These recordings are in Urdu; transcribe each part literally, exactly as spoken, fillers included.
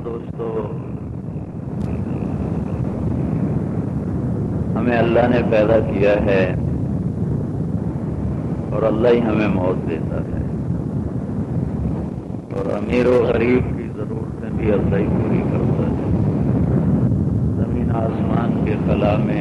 دوستو، ہمیں اللہ نے پیدا کیا ہے اور اللہ ہی ہمیں موت دیتا ہے، اور امیر و غریب کی ضرورتیں بھی اللہ ہی پوری کرتا ہے۔ زمین آسمان کے خلا میں،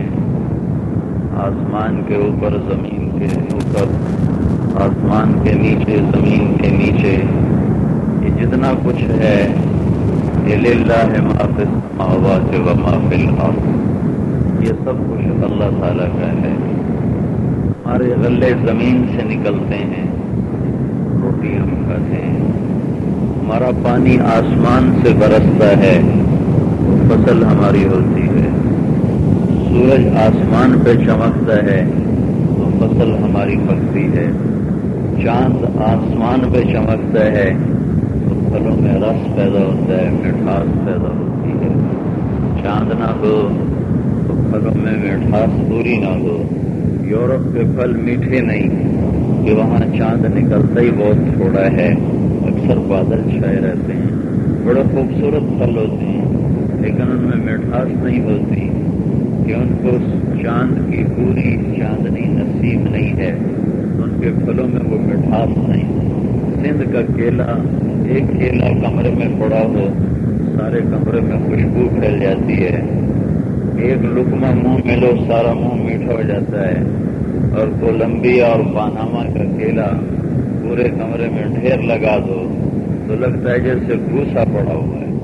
آسمان کے اوپر، زمین کے اوپر، آسمان کے نیچے، زمین کے نیچے، یہ جتنا کچھ ہے یہ للہ ما فی السماوات و ما فی الارض، یہ سب کچھ اللہ تعالیٰ کا ہے۔ ہمارے غلے زمین سے نکلتے ہیں، روٹی ہم کھاتے ہیں، ہمارا پانی آسمان سے برستا ہے تو فصل ہماری ہوتی ہے، سورج آسمان پہ چمکتا ہے تو فصل ہماری پکتی ہے، چاند آسمان پہ چمکتا ہے تو پھلوں میں رس پیدا ہوتا ہے، مٹھاس پیدا ہوتی ہے۔ چاند نہ ہو تو پھلوں میں مٹھاس پوری نہ ہو۔ یورپ کے پھل میٹھے نہیں کہ وہاں چاند نکلتا ہی بہت تھوڑا ہے، اکثر بادل چھائے رہتے ہیں، بڑے خوبصورت پھل ہوتے ہیں لیکن ان میں مٹھاس نہیں ہوتی کہ ان کو چاند کی پوری چاندنی نصیب نہیں ہے، ان کے پھلوں میں وہ مٹھاس نہیں۔ سندھ کا کیلا، ایک کیلا کمرے میں پڑا ہو سارے کمرے میں خوشبو پھیل جاتی ہے، ایک لقمہ منہ میں لو سارا منہ میٹھا ہو جاتا ہے، اور کولمبیا اور پاناما کا کیلا پورے کمرے میں ڈھیر لگا دو تو لگتا ہے جیسے گھوسا پڑا ہوا ہے،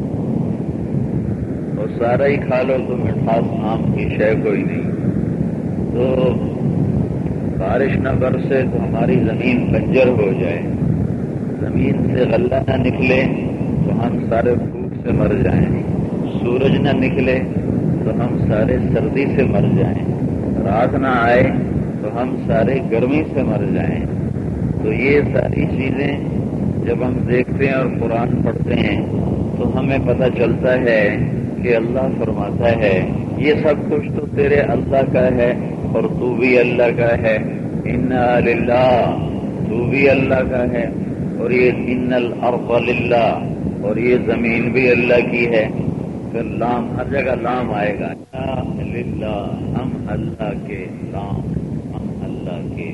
اور سارا ہی کھا لو تو مٹھاس آم کی شے کوئی نہیں۔ تو بارش نہ برسے تو ہماری زمین بنجر ہو جائے، زمین سے غلہ نہ نکلے تو ہم سارے بھوک سے مر جائیں، سورج نہ نکلے تو ہم سارے سردی سے مر جائیں، رات نہ آئے تو ہم سارے گرمی سے مر جائیں۔ تو یہ ساری چیزیں جب ہم دیکھتے ہیں اور قرآن پڑھتے ہیں تو ہمیں پتہ چلتا ہے کہ اللہ فرماتا ہے یہ سب کچھ تو تیرے اللہ کا ہے اور تو بھی اللہ کا ہے، انا للہ، تو بھی اللہ کا ہے، اور یہ ان الارض للہ، اور یہ زمین بھی اللہ کی ہے۔ پھر لام، ہر جگہ لام آئے گا، للہ، ہم اللہ کے، لام، ہم اللہ کے،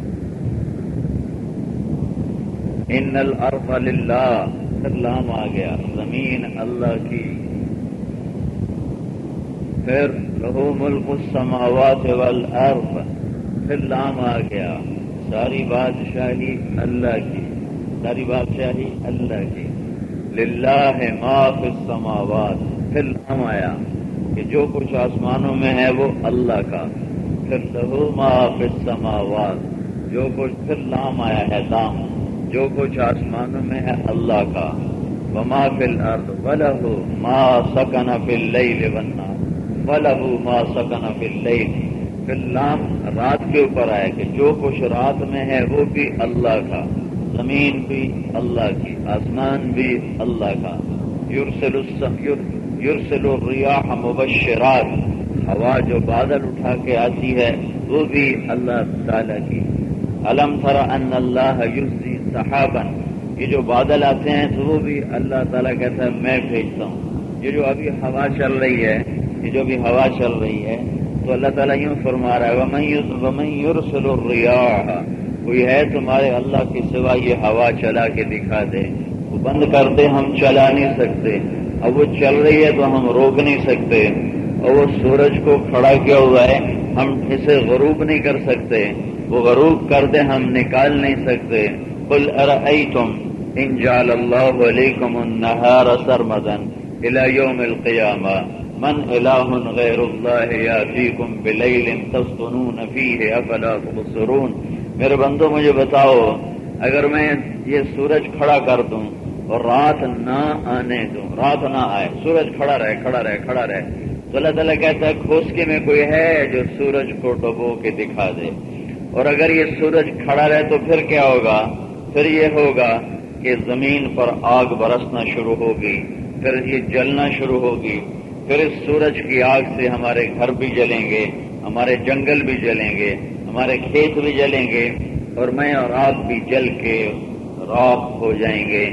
ان الارض للہ، پھر لام آ گیا، زمین اللہ کی، پھر لہو ملک السماوات والارض، پھر لام آ گیا، ساری بادشاہی اللہ کی، ساری بادشاہی اللہ کی، للہ ما فی السماوات، پھر لام آیا کہ جو کچھ آسمانوں میں ہے وہ اللہ کا، پھر لہو ما فی السماوات، جو کچھ، پھر لام آیا ہے، لام، جو کچھ آسمانوں میں ہے اللہ کا، وما فی الارض ولہ ما سکن فی اللیل والنہار، وَلَهُ مَا سَكَنَ فِي اللَّيْلِ، پھر لام رات کے اوپر آیا کہ جو کچھ رات میں ہے وہ بھی اللہ کا، زمین بھی اللہ کی، آسمان بھی اللہ کا، یرسل یرسل الریاح مبشرات، ہوا جو بادل اٹھا کے آتی ہے وہ بھی اللہ تعالیٰ کی، الم تر ان اللہ یزی سحابا، یہ جو بادل آتے ہیں تو وہ بھی اللہ تعالیٰ کہتا ہے میں بھیجتا ہوں۔ یہ جو ابھی ہوا چل رہی ہے، یہ جو بھی ہوا چل رہی ہے تو اللہ تعالیٰ یوں فرما رہا ہے وَمَن يُرْسِلُ الرِّيَاحَ، کوئی ہے تمہارے اللہ کے سوا یہ ہوا چلا کے دکھا دے، وہ بند کر دے ہم چلا نہیں سکتے، اب وہ چل رہی ہے تو ہم روک نہیں سکتے، اور وہ سورج کو کھڑا کیا ہوا ہے ہم اسے غروب نہیں کر سکتے، وہ غروب کر دے ہم نکال نہیں سکتے۔ قُلْ أَرَأَيْتُمْ إِنْ جَعَلَ اللَّهُ عَلَيْكُمُ النَّهَارَ سَرْمَدًا إِلَى يَوْمِ الْقِيَامَةِ من الہ غیر اللہ یاتیکم بلیل تسکنون فیہ افلا تبصرون، میرے بندو مجھے بتاؤ اگر میں یہ سورج کھڑا کر دوں اور رات نہ آنے دوں، رات نہ آئے، سورج کھڑا رہے کھڑا رہے کھڑا رہے تو اللہ تعالیٰ کہتا ہے کھوسکے میں کوئی ہے جو سورج کو ڈبو کے دکھا دے، اور اگر یہ سورج کھڑا رہے تو پھر کیا ہوگا؟ پھر یہ ہوگا کہ زمین پر آگ برسنا شروع ہوگی، پھر یہ جلنا شروع ہوگی، پھر اس سورج کی آگ سے ہمارے گھر بھی جلیں گے، ہمارے جنگل بھی جلیں گے، ہمارے کھیت بھی جلیں گے، اور میں اور آپ بھی جل کے راکھ ہو جائیں گے۔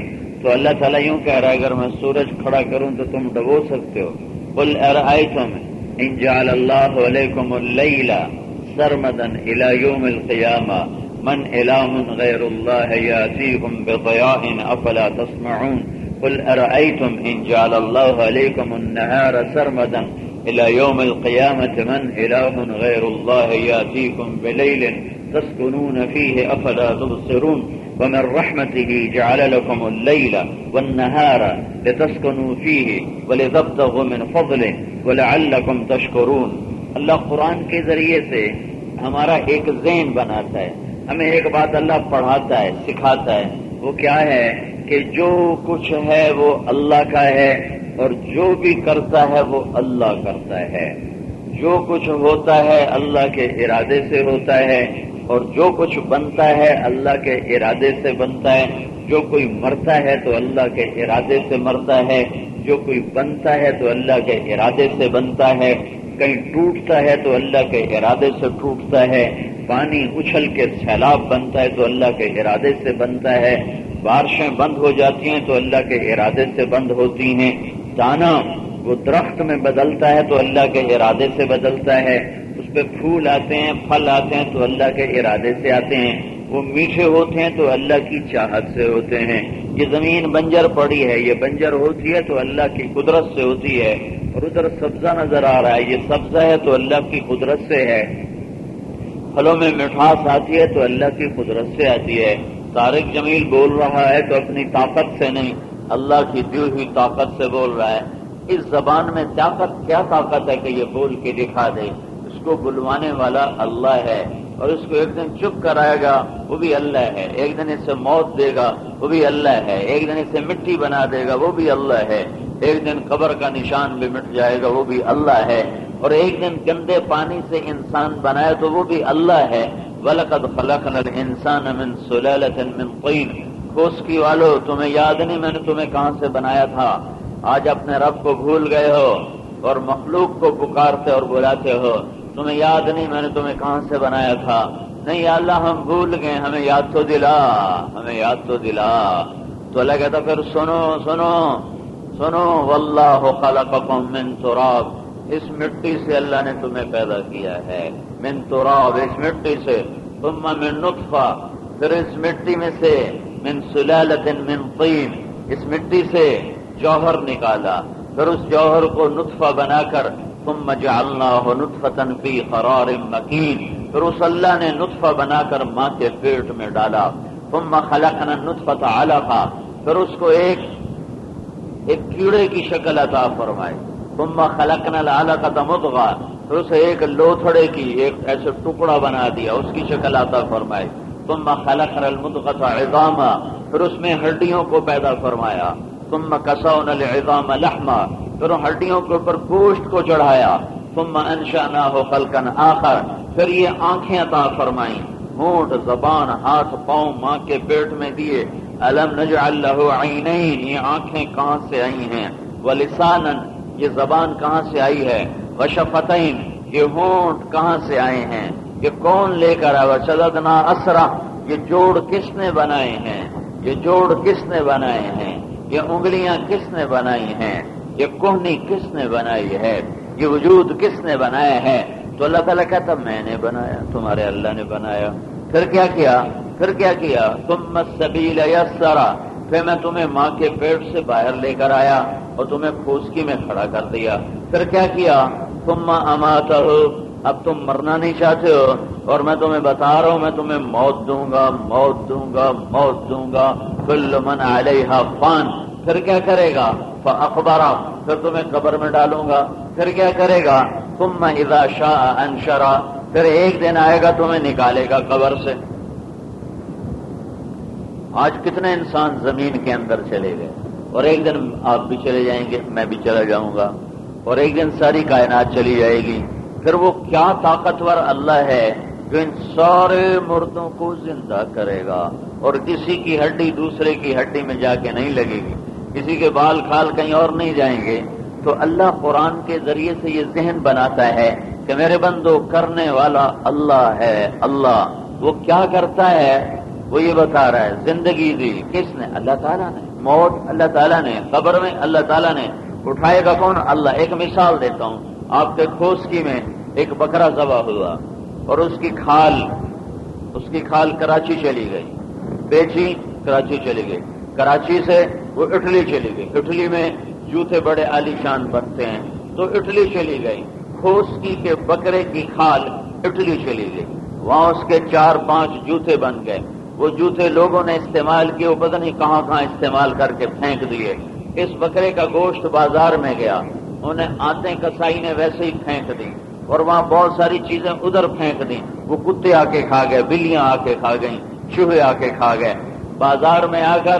تو اللہ تعالیٰ یوں کہہ رہا ہے اگر میں سورج کھڑا کروں تو تم ڈبو سکتے ہو. قل ارأيتم ان جعل اللہ علیکم اللیل سرمدا الى یوم القیامہ من الہ غیر اللہ یاتیکم بضیاء افلا تسمعون. قل ارأيتم ان جعل اللہ علیکم النہار سرمدا الى یوم القیامة من الہ غیر اللہ یاتیکم بلیل تسکنون فیہ افلا تبصرون. ومن رحمته جعل لكم الليل والنهار لتسكنوا فيه ولتبتغوا من فضله ولعلكم تشكرون. اللہ قرآن کے ذریعے سے ہمارا ایک ذہن بناتا ہے، ہمیں ایک بات اللہ پڑھاتا ہے، سکھاتا ہے. وہ کیا ہے کہ جو کچھ ہے وہ اللہ کا ہے اور جو بھی کرتا ہے وہ اللہ کرتا ہے. جو کچھ ہوتا ہے اللہ کے ارادے سے ہوتا ہے اور جو کچھ بنتا ہے اللہ کے ارادے سے بنتا ہے. جو کوئی مرتا ہے تو اللہ کے ارادے سے مرتا ہے، جو کوئی بنتا ہے تو اللہ کے ارادے سے بنتا ہے. کہیں ٹوٹتا ہے تو اللہ کے ارادے سے ٹوٹتا ہے. پانی اچھل کے سیلاب بنتا ہے تو اللہ کے ارادے سے بنتا ہے. بارشیں بند ہو جاتی ہیں تو اللہ کے ارادے سے بند ہوتی ہیں. دانا وہ درخت میں بدلتا ہے تو اللہ کے ارادے سے بدلتا ہے. اس پہ پھول آتے ہیں، پھل آتے ہیں تو اللہ کے ارادے سے آتے ہیں. وہ میٹھے ہوتے ہیں تو اللہ کی چاہت سے ہوتے ہیں. یہ زمین بنجر پڑی ہے، یہ بنجر ہوتی ہے تو اللہ کی قدرت سے ہوتی ہے. اور ادھر سبزہ نظر آ رہا ہے، یہ سبزہ ہے تو اللہ کی قدرت سے ہے. پھلوں میں مٹھاس آتی ہے تو اللہ کی قدرت سے آتی ہے. طارق جمیل بول رہا ہے تو اپنی طاقت سے نہیں، اللہ کی دی ہوئی طاقت سے بول رہا ہے. اس زبان میں طاقت کیا طاقت ہے کہ یہ بول کے دکھا دے؟ اس کو بلوانے والا اللہ ہے اور اس کو ایک دن چپ کرائے گا وہ بھی اللہ ہے. ایک دن اسے موت دے گا وہ بھی اللہ ہے. ایک دن اسے مٹی بنا دے گا وہ بھی اللہ ہے. ایک دن قبر کا نشان بھی مٹ جائے گا وہ بھی اللہ ہے. اور ایک دن گندے پانی سے انسان بنائے تو وہ بھی اللہ ہے. وَلَقَدْ خَلَقْنَا الْإِنسَانَ مِنْ سُلَالَةٍ مِنْ طِينٍ. کھوسکی والو تمہیں یاد نہیں میں نے تمہیں کہاں سے بنایا تھا؟ آج اپنے رب کو بھول گئے ہو اور مخلوق کو پکارتے اور بلاتے ہو. تمہیں یاد نہیں میں نے تمہیں کہاں سے بنایا تھا؟ نہیں یا اللہ ہم بھول گئے، ہمیں یاد تو دلا، ہمیں یاد تو دلا. تو اللہ کہتا پھر سنو سنو سنو واللہ خلقکم من تراب. اس مٹی سے اللہ نے تمہیں پیدا کیا ہے. من تراب، اس مٹی سے. ثم من نطفہ، پھر اس مٹی میں سے. من سلالۃ من طین، اس مٹی سے جوہر نکالا، پھر اس جوہر کو نطفہ بنا کر ثم جعلناہ نطفۃ فی قرار مکین، پھر اس اللہ نے نطفہ بنا کر ماں کے پیٹ میں ڈالا. ثم خلقنا النطفۃ علقہ، پھر اس کو ایک ایک کیڑے کی شکل عطا فرمائی. ثم خلقنا العلقۃ مضغہ، پھر اسے ایک لوتھڑے کی ایک ایسے ٹکڑا بنا دیا، اس کی شکل عطا فرمائی. ثم خلقنا المضغۃ عظاما، پھر اس میں ہڈیوں کو پیدا فرمایا. ثم کسونا العظام لحما، پھر ہڈیوں کے اوپر گوشت کو چڑھایا. ثم انشأناہ خلقا آخر، پھر یہ آنکھیں عطا فرمائیں، ہونٹ، زبان، ہاتھ، پاؤں ماں کے پیٹ میں دیے. الم نجعل لہ عینین، یہ آنکھیں کہاں سے آئی ہیں؟ ولسانا، یہ زبان کہاں سے آئی ہے؟ وشفتین، یہ ہونٹ کہاں سے آئے ہیں؟ یہ کون لے کر آیا؟ وشددنا اسرہ، یہ جوڑ کس نے بنائے ہیں؟ یہ جوڑ کس نے بنائے ہیں؟ یہ انگلیاں کس نے بنائی ہیں؟ یہ کوہنی کس نے بنائی ہے؟ یہ وجود کس نے بنایا ہے؟ تو اللہ تعالیٰ کہتا میں نے بنایا، تمہارے اللہ نے بنایا. پھر کیا کیا؟ پھر کیا کیا؟ ثم السبیل یسرا، پھر میں تمہیں ماں کے پیٹ سے باہر لے کر آیا اور تمہیں پھوسکی میں کھڑا کر دیا. پھر کیا کیا؟ ثم اماتہ، اب تم مرنا نہیں چاہتے ہو اور میں تمہیں بتا رہا ہوں میں تمہیں موت دوں گا، موت دوں گا، موت دوں گا. کل من علیہا فان، پھر کیا کرے گا؟ فاخبرا، پھر تمہیں قبر میں ڈالوں گا. پھر کیا کرے گا؟ ثم اذا شاء انشرا، پھر ایک دن آئے گا تمہیں نکالے گا قبر سے. آج کتنے انسان زمین کے اندر چلے گئے اور ایک دن آپ بھی چلے جائیں گے، میں بھی چلا جاؤں گا اور ایک دن ساری کائنات چلی جائے گی. پھر وہ کیا طاقتور اللہ ہے جو ان سارے مردوں کو زندہ کرے گا اور کسی کی ہڈی دوسرے کی ہڈی میں جا کے نہیں لگے گی، کسی کے بال کھال کہیں اور نہیں جائیں گے. تو اللہ قرآن کے ذریعے سے یہ ذہن بناتا ہے کہ میرے بندو کرنے والا اللہ ہے. اللہ وہ کیا کرتا ہے؟ وہ یہ بتا رہا ہے زندگی دی کس نے؟ اللہ تعالیٰ نے. موت اللہ تعالیٰ نے. قبر میں اللہ تعالیٰ نے. اٹھائے گا کون؟ اللہ. ایک مثال دیتا ہوں. آپ کے کھوسکی میں ایک بکرا ذبح ہوا اور اس کی کھال اس کی کھال کراچی چلی گئی، بیچی کراچی چلی گئی، کراچی سے وہ اٹلی چلی گئی، اٹلی میں جوتے بڑے عالی شان بنتے ہیں تو اٹلی چلی گئی. کھوسکی کے بکرے کی کھال اٹلی چلی گئی، وہاں اس کے چار پانچ جوتے بن گئے. وہ جوتے لوگوں نے استعمال کیے، وہ پتہ نہیں کہاں کہاں استعمال کر کے پھینک دیے. اس بکرے کا گوشت بازار میں گیا، انہیں آتے کسائی نے ویسے ہی پھینک دی اور وہاں بہت ساری چیزیں ادھر پھینک دیں. وہ کتے آ کے کھا گئے، بلیاں آ کے کھا گئیں، چوہے آ کے کھا گئے. بازار میں آ کر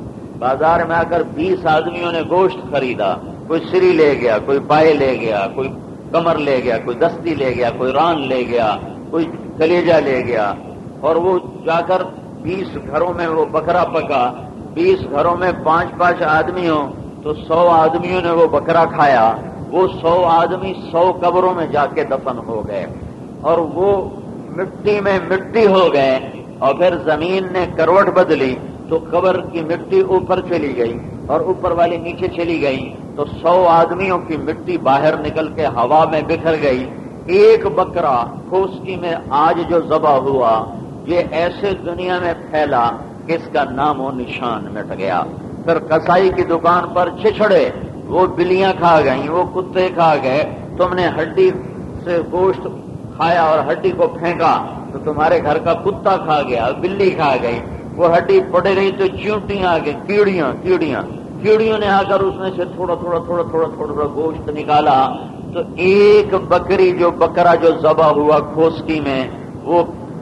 بازار میں آ کر بیس آدمیوں نے گوشت خریدا. کوئی سری لے گیا، کوئی پائے لے گیا، کوئی کمر لے گیا، کوئی دستی لے گیا، کوئی ران لے گیا، کوئی کلیجہ لے گیا. اور وہ جا کر بیس گھروں میں وہ بکرا پکا. بیس گھروں میں پانچ پانچ آدمی ہوں تو سو آدمیوں نے وہ بکرا کھایا. وہ سو آدمی سو قبروں میں جا کے دفن ہو گئے اور وہ مٹی میں مٹی ہو گئے. اور پھر زمین نے کروٹ بدلی تو قبر کی مٹی اوپر چلی گئی اور اوپر والی نیچے چلی گئی تو سو آدمیوں کی مٹی باہر نکل کے ہوا میں بکھر گئی. ایک بکرا کھوسکی میں آج جو ذبح ہوا یہ ایسے دنیا میں پھیلا کہ اس کا نام و نشان مٹ گیا. پھر کسائی کی دکان پر چھچڑے، وہ بلیاں کھا گئیں، وہ کتے کھا گئے. تم نے ہڈی سے گوشت کھایا اور ہڈی کو پھینکا تو تمہارے گھر کا کتا کھا گیا، بلی کھا گئی. وہ ہڈی پڑے رہی تو چیونٹیاں آ گئی، کیڑیاں کیڑیاں کیڑیوں نے آ کر اس میں سے تھوڑا تھوڑا تھوڑا تھوڑا تھوڑا تھوڑا گوشت نکالا. تو ایک بکری جو بکرا جو ذبح ہوا کھوسکی میں وہ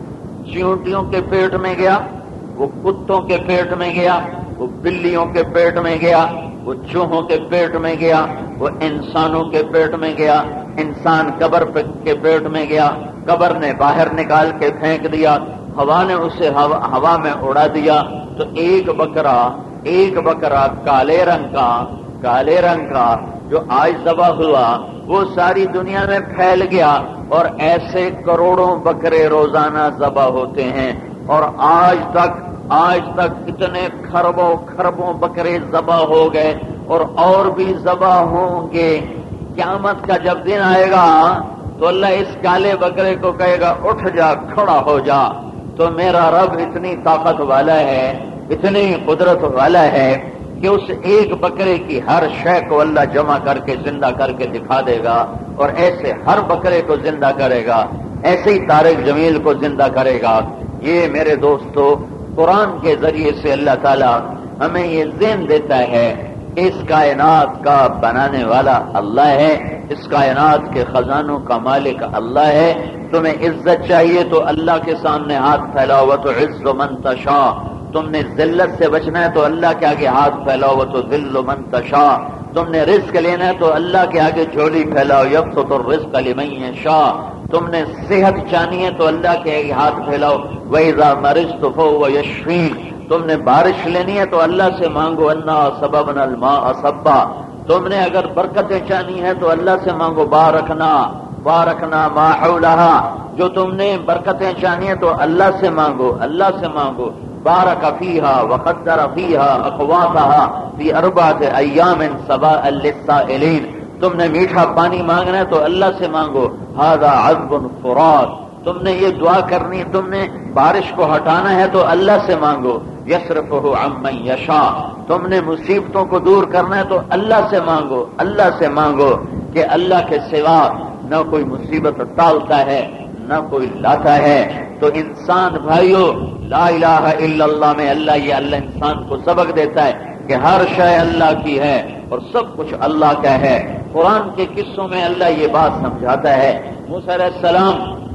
چیونٹیوں کے پیٹ میں گیا، وہ کتوں کے پیٹ میں گیا، وہ بلیوں کے پیٹ میں گیا، وہ چوہوں کے پیٹ میں گیا، وہ انسانوں کے پیٹ میں گیا. انسان قبر کے پیٹ میں گیا، قبر نے باہر نکال کے پھینک دیا، ہوا نے اسے ہوا, ہوا میں اڑا دیا. تو ایک بکرا ایک بکرا کالے رنگ کا کالے رنگ کا جو آج ذبح ہوا وہ ساری دنیا میں پھیل گیا. اور ایسے کروڑوں بکرے روزانہ ذبح ہوتے ہیں اور آج تک آج تک اتنے خربوں خربوں بکرے ذبح ہو گئے اور اور بھی ذبح ہوں گے. قیامت کا جب دن آئے گا تو اللہ اس کالے بکرے کو کہے گا اٹھ جا، کھڑا ہو جا. تو میرا رب اتنی طاقت والا ہے، اتنی قدرت والا ہے کہ اس ایک بکرے کی ہر شے کو اللہ جمع کر کے زندہ کر کے دکھا دے گا اور ایسے ہر بکرے کو زندہ کرے گا، ایسے ہی طارق جمیل کو زندہ کرے گا. یہ میرے دوستو قرآن کے ذریعے سے اللہ تعالیٰ ہمیں یہ ذہن دیتا ہے کہ اس کائنات کا بنانے والا اللہ ہے، اس کائنات کے خزانوں کا مالک اللہ ہے. تمہیں عزت چاہیے تو اللہ کے سامنے ہاتھ پھیلاؤ، تو عز من تشاء. تم نے ذلت سے بچنا ہے تو اللہ کے آگے ہاتھ پھیلاؤ، تو ذل من تشاء. تم نے رزق لینا ہے تو اللہ کے آگے جھولی پھیلاؤ، یبسط الرزق لمن یشاء. تم نے صحت چاہنی ہے تو اللہ کے آگے ہاتھ پھیلاؤ، وَإِذَا مَرِضْتُ فَهُوَ يَشْفِينِ. تم نے بارش لینی ہے تو اللہ سے مانگو، اَنَّا صَبَبْنَا الْمَاءَ صَبًّا. تم نے اگر برکتیں چاہنی ہے تو اللہ سے مانگو، بارکنا بارکنا ما حولہا. جو تم نے برکتیں چاہنی ہے تو اللہ سے مانگو، اللہ سے مانگو. بارک فیہا وقدر فیہا اقواتہا فی اربعۃ ایام سواء للسائلین. تم نے میٹھا پانی مانگنا ہے تو اللہ سے مانگو، ھذا عذب فرات. تم نے یہ دعا کرنی، تم نے بارش کو ہٹانا ہے تو اللہ سے مانگو، یصرفہ عمن یشاء. تم نے مصیبتوں کو دور کرنا ہے تو اللہ سے مانگو، اللہ سے مانگو کہ اللہ کے سوا نہ کوئی مصیبت ٹالتا ہے نہ کوئی لاتا ہے. تو انسان بھائیو لا الہ الا اللہ میں اللہ یہ اللہ انسان کو سبق دیتا ہے کہ ہر شے اللہ کی ہے اور سب کچھ اللہ کا ہے. قرآن کے قصوں میں اللہ یہ بات سمجھاتا ہے. موسیٰ علیہ السلام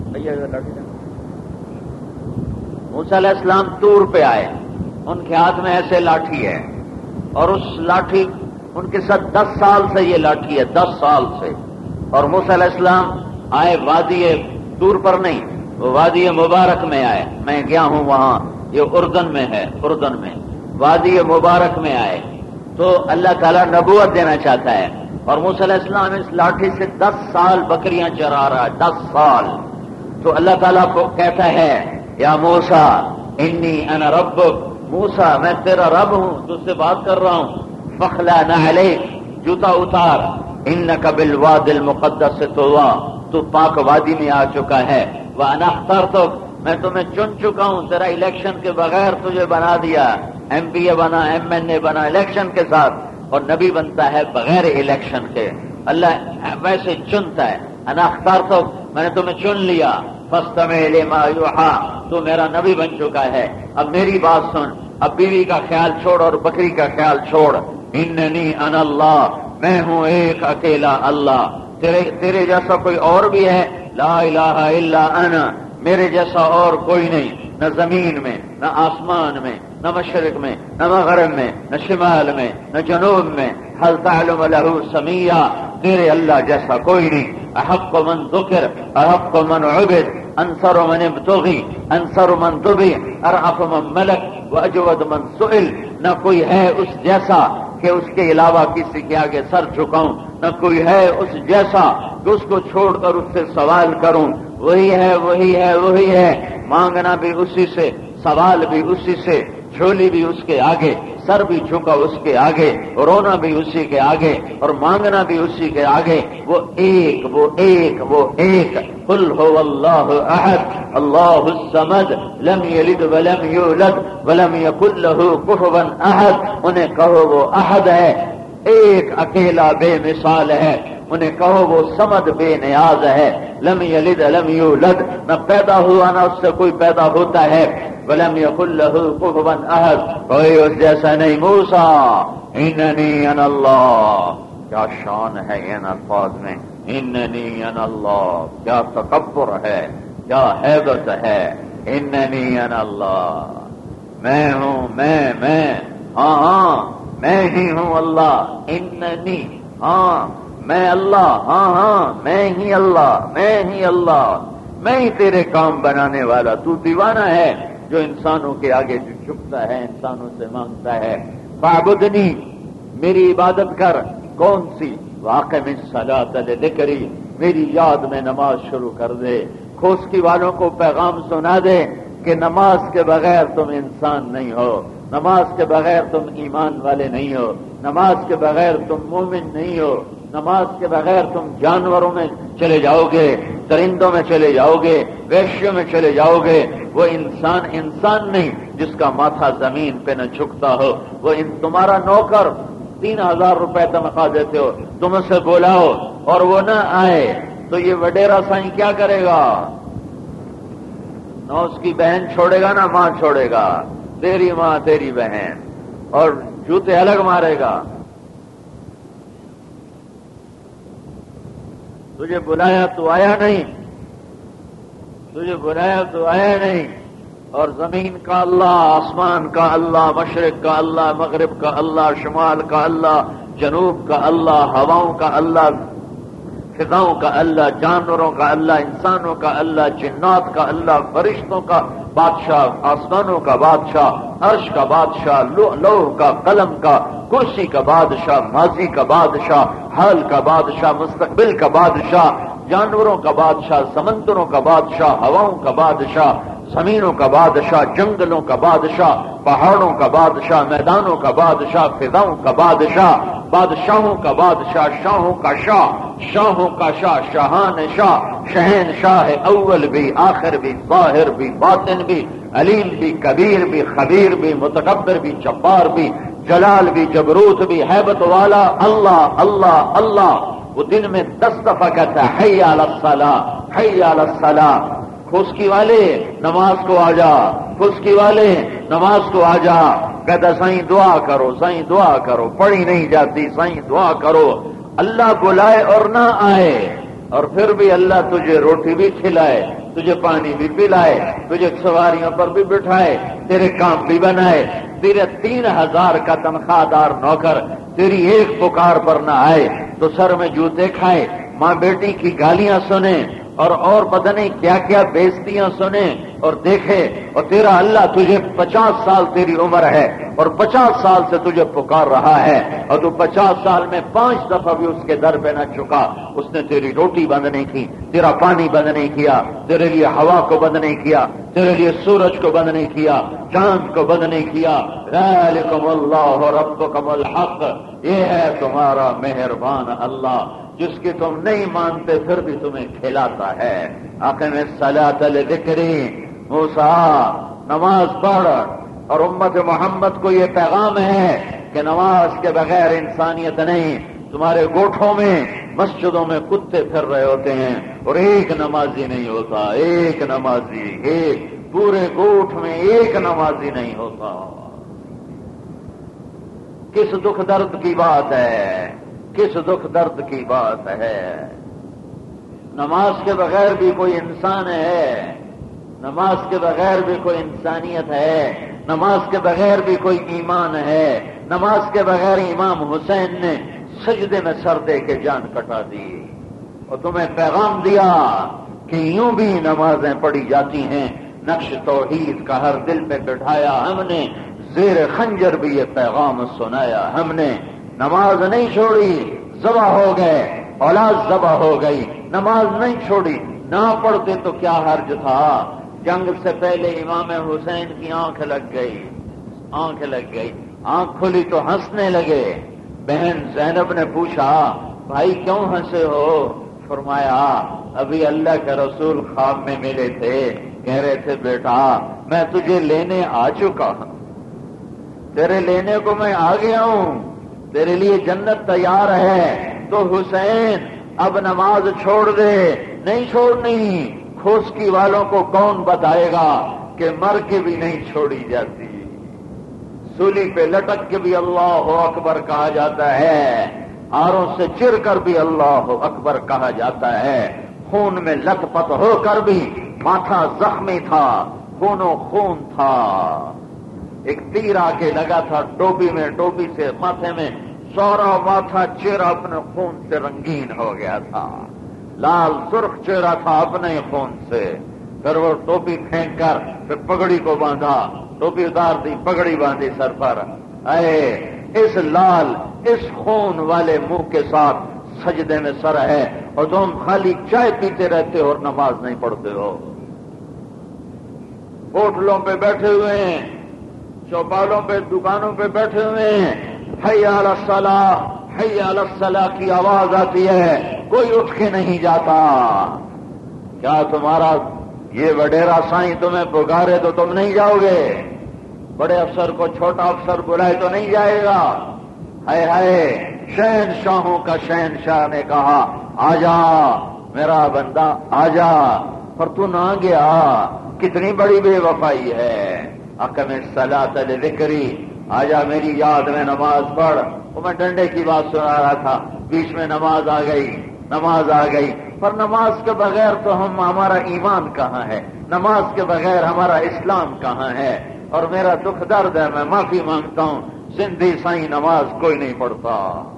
موسیٰ علیہ السلام طور پہ آئے، ان کے ہاتھ میں ایسے لاٹھی ہے اور اس لاٹھی ان کے ساتھ دس سال سے یہ لاٹھی ہے، دس سال سے. اور موسیٰ علیہ السلام آئے وادی طور پر نہیں، وہ وادی مبارک میں آئے. میں گیا ہوں وہاں، یہ اردن میں ہے، اردن میں وادی مبارک میں آئے. تو اللہ تعالیٰ نبوت دینا چاہتا ہے اور موسیٰ علیہ السلام اس لاٹھی سے دس سال بکریاں چرا رہا ہے، دس سال. تو اللہ تعالیٰ کو کہتا ہے یا موسیٰ انی انا ربک، موسیٰ میں تیرا رب ہوں، تجھ سے بات کر رہا ہوں، فخلع نعلیک، جوتا اتار، انک بالوادی المقدس طویٰ، تو پاک وادی میں آ چکا ہے، وانا اخترتک، میں تمہیں چن چکا ہوں، تیرا الیکشن کے بغیر تجھے بنا دیا، ایم پی اے بنا، ایم این اے بنا الیکشن کے ساتھ، اور نبی بنتا ہے بغیر الیکشن کے، اللہ ویسے چنتا ہے، انا اخترتک، میں نے تمہیں چن لیا، فاستمع لما یوحیٰ، تو میرا نبی بن چکا ہے، اب میری بات سن، اب بیوی کا خیال چھوڑ اور بکری کا خیال چھوڑ، اننی انا اللہ، میں ہوں ایک اکیلا اللہ، تیرے تیرے جیسا کوئی اور بھی ہے؟ لا الہ الا انا، میرے جیسا اور کوئی نہیں، نہ زمین میں، نہ آسمان میں، نہ مشرق میں، نہ مغرب میں، نہ شمال میں، نہ جنوب میں، حل تعلم له سمیہ، تیرے اللہ جیسا کوئی نہیں، احق من ذکر، احق من عبد، انصر من ابتغی، انصر من طبی، ارعف من ملک، واجود من سئل، نہ کوئی ہے اس جیسا کہ اس کے علاوہ کسی کے آگے سر جھکاؤں، نہ کوئی ہے اس جیسا کہ اس کو چھوڑ کر اس سے سوال کروں، وہی ہے وہی ہے وہی ہے، مانگنا بھی اسی سے، سوال بھی اسی سے، جھولی بھی اس کے آگے، سر بھی جھکا اس کے آگے، رونا بھی اسی کے آگے، اور مانگنا بھی اسی کے آگے، وہ ایک وہ ایک وہ ایک، قل هو اللہ احد اللہ الصمد لم یلد ولم یولد ولم یکن له کفوا احد، انہیں کہو وہ احد ہے، ایک اکیلا بے مثال ہے، انہیں کہو وہ صمد بے نیاز ہے، لم یلد لم یولد، نہ پیدا ہوا نہ اس سے کوئی پیدا ہوتا ہے، ولم یکن له کفوا احد، کوئی اس جیسا نہیں، موسیٰ اننی انا اللہ، کیا شان ہے ان الفاظ میں، اننی انا اللہ، کیا تکبر ہے، کیا ہیبت ہے، اننی انا اللہ، میں ہوں، میں میں ہاں ہاں میں ہی ہوں اللہ، اننی، ہاں میں اللہ، ہاں ہاں میں ہی اللہ، میں ہی اللہ، میں ہی تیرے کام بنانے والا، تو دیوانہ ہے جو انسانوں کے آگے جھکتا ہے، انسانوں سے مانگتا ہے، فاعبدنی، میری عبادت کر، کون سی؟ واقم الصلاۃ لذکری، میری یاد میں نماز شروع کر دے، کھوسکی والوں کو پیغام سنا دے کہ نماز کے بغیر تم انسان نہیں ہو، نماز کے بغیر تم ایمان والے نہیں ہو، نماز کے بغیر تم مومن نہیں ہو، نماز کے بغیر تم جانوروں میں چلے جاؤ گے، درندوں میں چلے جاؤ گے، ویشیوں میں چلے جاؤ گے، وہ انسان انسان نہیں جس کا ماتھا زمین پہ نہ جھکتا ہو، وہ ان تمہارا نوکر تین ہزار روپے تنخواہ دیتے ہو، تم اسے بلاؤ اور وہ نہ آئے تو یہ وڈیرا سائیں کیا کرے گا؟ نہ اس کی بہن چھوڑے گا نہ ماں چھوڑے گا، تیری ماں تیری بہن، اور جوتے الگ مارے گا، تجھے بلایا تو آیا نہیں، تجھے بلایا تو آیا نہیں، اور زمین کا اللہ، آسمان کا اللہ، مشرق کا اللہ، مغرب کا اللہ، شمال کا اللہ، جنوب کا اللہ، ہواؤں کا اللہ، فضاؤں کا اللہ، جانوروں کا اللہ، انسانوں کا اللہ، جنات کا اللہ، فرشتوں کا بادشاہ، آسمانوں کا بادشاہ، عرش کا بادشاہ، لوح کا، قلم کا، کرسی کا بادشاہ، ماضی کا بادشاہ، حال کا بادشاہ، مستقبل کا بادشاہ، جانوروں کا بادشاہ، سمندروں کا بادشاہ، ہواؤں کا بادشاہ، زمینوں کا بادشاہ، جنگلوں کا بادشاہ، پہاڑوں کا بادشاہ، میدانوں کا بادشاہ، فضاؤں کا بادشاہ، بادشاہوں کا بادشاہ، شاہوں کا شاہ، شاہوں کا شاہ، شاہان شاہ، شہن شاہ، اول بھی، آخر بھی، ظاہر بھی، باطن بھی، علیم بھی، کبیر بھی، خبیر بھی، متکبر بھی، جبار بھی، جلال بھی، جبروت بھی، ہیبت والا اللہ اللہ اللہ، وہ دن میں دس دفعہ کہتا ہے حی علی الصلاۃ، حی علی الصلاۃ، خشکی والے نماز کو آ جا، خشکی والے نماز کو آ جا، کہتا سائیں دعا کرو، سائیں دعا کرو، پڑھی نہیں جاتی، سائیں دعا کرو، اللہ بلائے اور نہ آئے، اور پھر بھی اللہ تجھے روٹی بھی کھلائے، تجھے پانی بھی پلائے، تجھے سواریوں پر بھی بٹھائے، تیرے کام بھی بنائے، تیرے تین ہزار کا تنخواہ دار نوکر تیری ایک پکار پر نہ آئے تو سر میں جوتے کھائے، ماں بیٹی کی گالیاں سنیں، اور اور پتہ نہیں کیا کیا بےزتیاں سنیں، اور دیکھے اور تیرا اللہ تجھے پچاس سال تیری عمر ہے اور پچاس سال سے تجھے پکار رہا ہے اور تو پچاس سال میں پانچ دفعہ بھی اس کے در پہ نہ چکا، اس نے تیری روٹی بند نہیں کی، تیرا پانی بند نہیں کیا، تیرے لیے ہوا کو بند نہیں کیا، تیرے لیے سورج کو بند نہیں کیا، چاند کو بند نہیں کیا۔ ذالکم اللہ ربکم الحق، یہ ہے تمہارا مہربان اللہ جس کی تم نہیں مانتے پھر بھی تمہیں کھلاتا ہے۔ اقیم الصلاۃ لذکری، موسیٰ نماز پڑھ، اور امت محمد کو یہ پیغام ہے کہ نماز کے بغیر انسانیت نہیں۔ تمہارے گوٹھوں میں مسجدوں میں کتے پھر رہے ہوتے ہیں اور ایک نمازی نہیں ہوتا، ایک نمازی، ایک پورے گوٹھ میں ایک نمازی نہیں ہوتا۔ کس دکھ درد کی بات ہے، کس دکھ درد کی بات ہے۔ نماز کے بغیر بھی کوئی انسان ہے، نماز کے بغیر بھی کوئی انسانیت ہے، نماز کے بغیر بھی کوئی ایمان ہے۔ نماز کے بغیر امام حسین نے سجدے میں سر دے کے جان کٹا دی اور تمہیں پیغام دیا کہ یوں بھی نمازیں پڑھی جاتی ہیں۔ نقش توحید کا ہر دل پہ بٹھایا ہم نے، زیر خنجر بھی یہ پیغام سنایا ہم نے۔ نماز نہیں چھوڑی، ذبح ہو گئے، اولاد ذبح ہو گئی، نماز نہیں چھوڑی۔ نہ پڑھتے تو کیا حرج تھا؟ جنگ سے پہلے امام حسین کی آنکھ لگ گئی، آنکھ لگ گئی، آنکھ کھلی تو ہنسنے لگے۔ بہن زینب نے پوچھا بھائی کیوں ہنسے ہو؟ فرمایا ابھی اللہ کے رسول خواب میں ملے تھے، کہہ رہے تھے بیٹا میں تجھے لینے آ چکا ہوں، تیرے لینے کو میں آ گیا ہوں، تیرے لیے جنت تیار ہے۔ تو حسین اب نماز چھوڑ دے۔ نہیں چھوڑنی، کھوسکی والوں کو کون بتائے گا کہ مر کے بھی نہیں چھوڑی جاتی، سولی پہ لٹک کے بھی اللہ اکبر کہا جاتا ہے، آروں سے چر کر بھی اللہ اکبر کہا جاتا ہے، خون میں لت پت ہو کر بھی ماتھا زخمی تھا، خون و خون تھا۔ ایک تیر آ کے لگا تھا ٹوپی میں، ٹوپی سے ماتھے میں، سورا ماتھا چہرہ اپنے خون سے رنگین ہو گیا تھا، لال سرخ چہرہ تھا اپنے خون سے۔ پھر وہ ٹوپی پھینک کر پھر پگڑی کو باندھا، ٹوپی اتار دی، پگڑی باندھی سر پر۔ اے اس لال اس خون والے منہ کے ساتھ سجدے میں سر ہے اور تم خالی چائے پیتے رہتے ہو اور نماز نہیں پڑھتے ہو۔ ہوٹلوں پہ بیٹھے ہوئے ہیں، چوپالوں پہ، دکانوں پہ بیٹھے ہوئے ہیں، حی علی الصلاۃ حی علی الصلاۃ کی آواز آتی ہے، کوئی اٹھ کے نہیں جاتا۔ کیا تمہارا یہ وڈیرا سائیں تمہیں پکارے تو تم نہیں جاؤ گے؟ بڑے افسر کو چھوٹا افسر بلائے تو نہیں جائے گا؟ ہائے ہائے، شہنشاہوں کا شہنشاہ نے کہا آجا میرا بندہ آجا، پر تو نہ گیا، کتنی بڑی بے وفائی ہے۔ اقم الصلاۃ لذکری، آجا میری یاد میں نماز پڑھ۔ وہ میں ڈنڈے کی بات سنا رہا تھا، بیچ میں نماز آ گئی، نماز آ گئی، پر نماز کے بغیر تو ہم ہمارا ایمان کہاں ہے؟ نماز کے بغیر ہمارا اسلام کہاں ہے؟ اور میرا دکھ درد ہے، میں معافی مانگتا ہوں، سندھی سائیں نماز کوئی نہیں پڑھتا،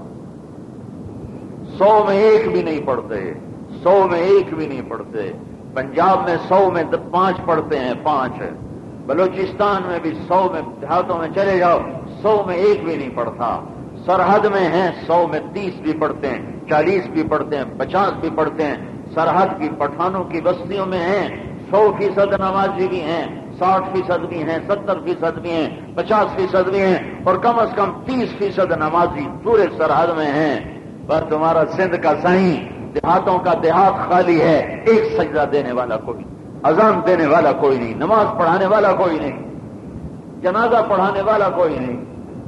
سو میں ایک بھی نہیں پڑھتے، سو میں ایک بھی نہیں پڑھتے۔ پنجاب میں سو میں پانچ پڑھتے ہیں، پانچ۔ بلوچستان میں بھی سو میں، دیہاتوں میں چلے جاؤ، سو میں ایک بھی نہیں پڑھتا۔ سرحد میں ہیں سو میں تیس بھی پڑھتے ہیں، چالیس بھی پڑھتے ہیں، پچاس بھی پڑھتے ہیں۔ سرحد کی پٹھانوں کی بستیوں میں ہیں سو فیصد نمازی بھی ہیں، ساٹھ فیصد بھی ہیں، ستر فیصد بھی ہیں، پچاس فیصد بھی ہیں، اور کم از کم تیس فیصد نمازی پورے سرحد میں ہیں۔ پر تمہارا سندھ کا سائیں، دیہاتوں کا دیہات خالی ہے، ایک سجدہ دینے والا کوئی نہیں، اذان دینے والا کوئی نہیں، نماز پڑھانے والا کوئی نہیں، جنازہ پڑھانے والا کوئی نہیں۔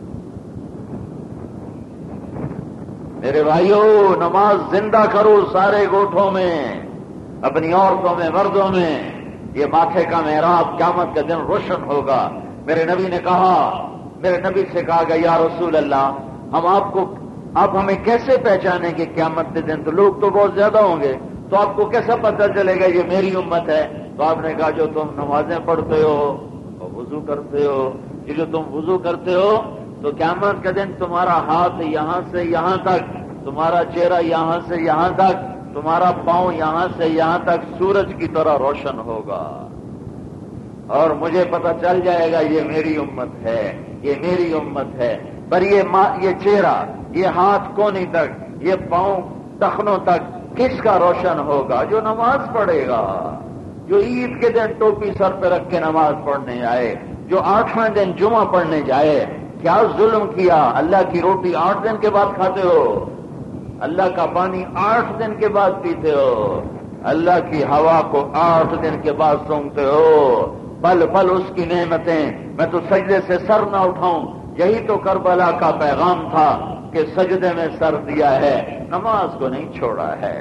میرے بھائیوں، نماز زندہ کرو سارے گوٹھوں میں، اپنی عورتوں میں، مردوں میں۔ یہ ماتھے کا محراب قیامت کا دن روشن ہوگا۔ میرے نبی نے کہا، میرے نبی سے کہا گیا یا رسول اللہ، ہم آپ کو آپ ہمیں کیسے پہچانیں گے قیامت کے دن؟ تو لوگ تو بہت زیادہ ہوں گے، تو آپ کو کیسا پتہ چلے گا یہ میری امت ہے؟ تو آپ نے کہا جو تم نمازیں پڑھتے ہو اور وضو کرتے ہو، یہ جو تم وضو کرتے ہو تو قیامت کا دن تمہارا ہاتھ یہاں سے یہاں تک، تمہارا چہرہ یہاں سے یہاں تک، تمہارا پاؤں یہاں سے یہاں تک سورج کی طرح روشن ہوگا۔ اور مجھے پتہ چل جائے گا یہ میری امت ہے، یہ میری امت ہے۔ پر یہ یہ چہرہ، یہ ہاتھ کونی تک، یہ پاؤں ٹخنوں تک کس کا روشن ہوگا؟ جو نماز پڑھے گا، جو عید کے دن ٹوپی سر پہ رکھ کے نماز پڑھنے آئے، جو آٹھویں دن جمعہ پڑھنے جائے۔ کیا ظلم کیا؟ اللہ کی روٹی آٹھ دن کے بعد کھاتے ہو، اللہ کا پانی آٹھ دن کے بعد پیتے ہو، اللہ کی ہوا کو آٹھ دن کے بعد سونگتے ہو، پل پل اس کی نعمتیں، میں تو سجدے سے سر نہ اٹھاؤں۔ یہی تو کربلا کا پیغام تھا کہ سجدے میں سر دیا ہے، نماز کو نہیں چھوڑا ہے۔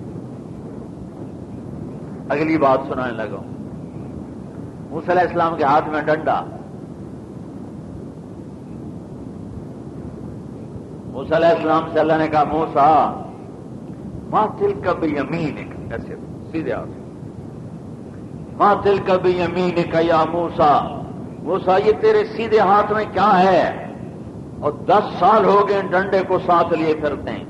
اگلی بات سنانے لگا۔ موسیٰ علیہ السلام کے ہاتھ میں ڈنڈا، موسیٰ علیہ السلام سے اللہ نے کہا موسیٰ ما تلک بیمینک، ایسے سیدھے ہاتھ، ما تلک بیمینک یا موسیٰ، موسیٰ یہ تیرے سیدھے ہاتھ میں کیا ہے؟ اور دس سال ہو گئے ڈنڈے کو ساتھ لیے پھرتے ہیں۔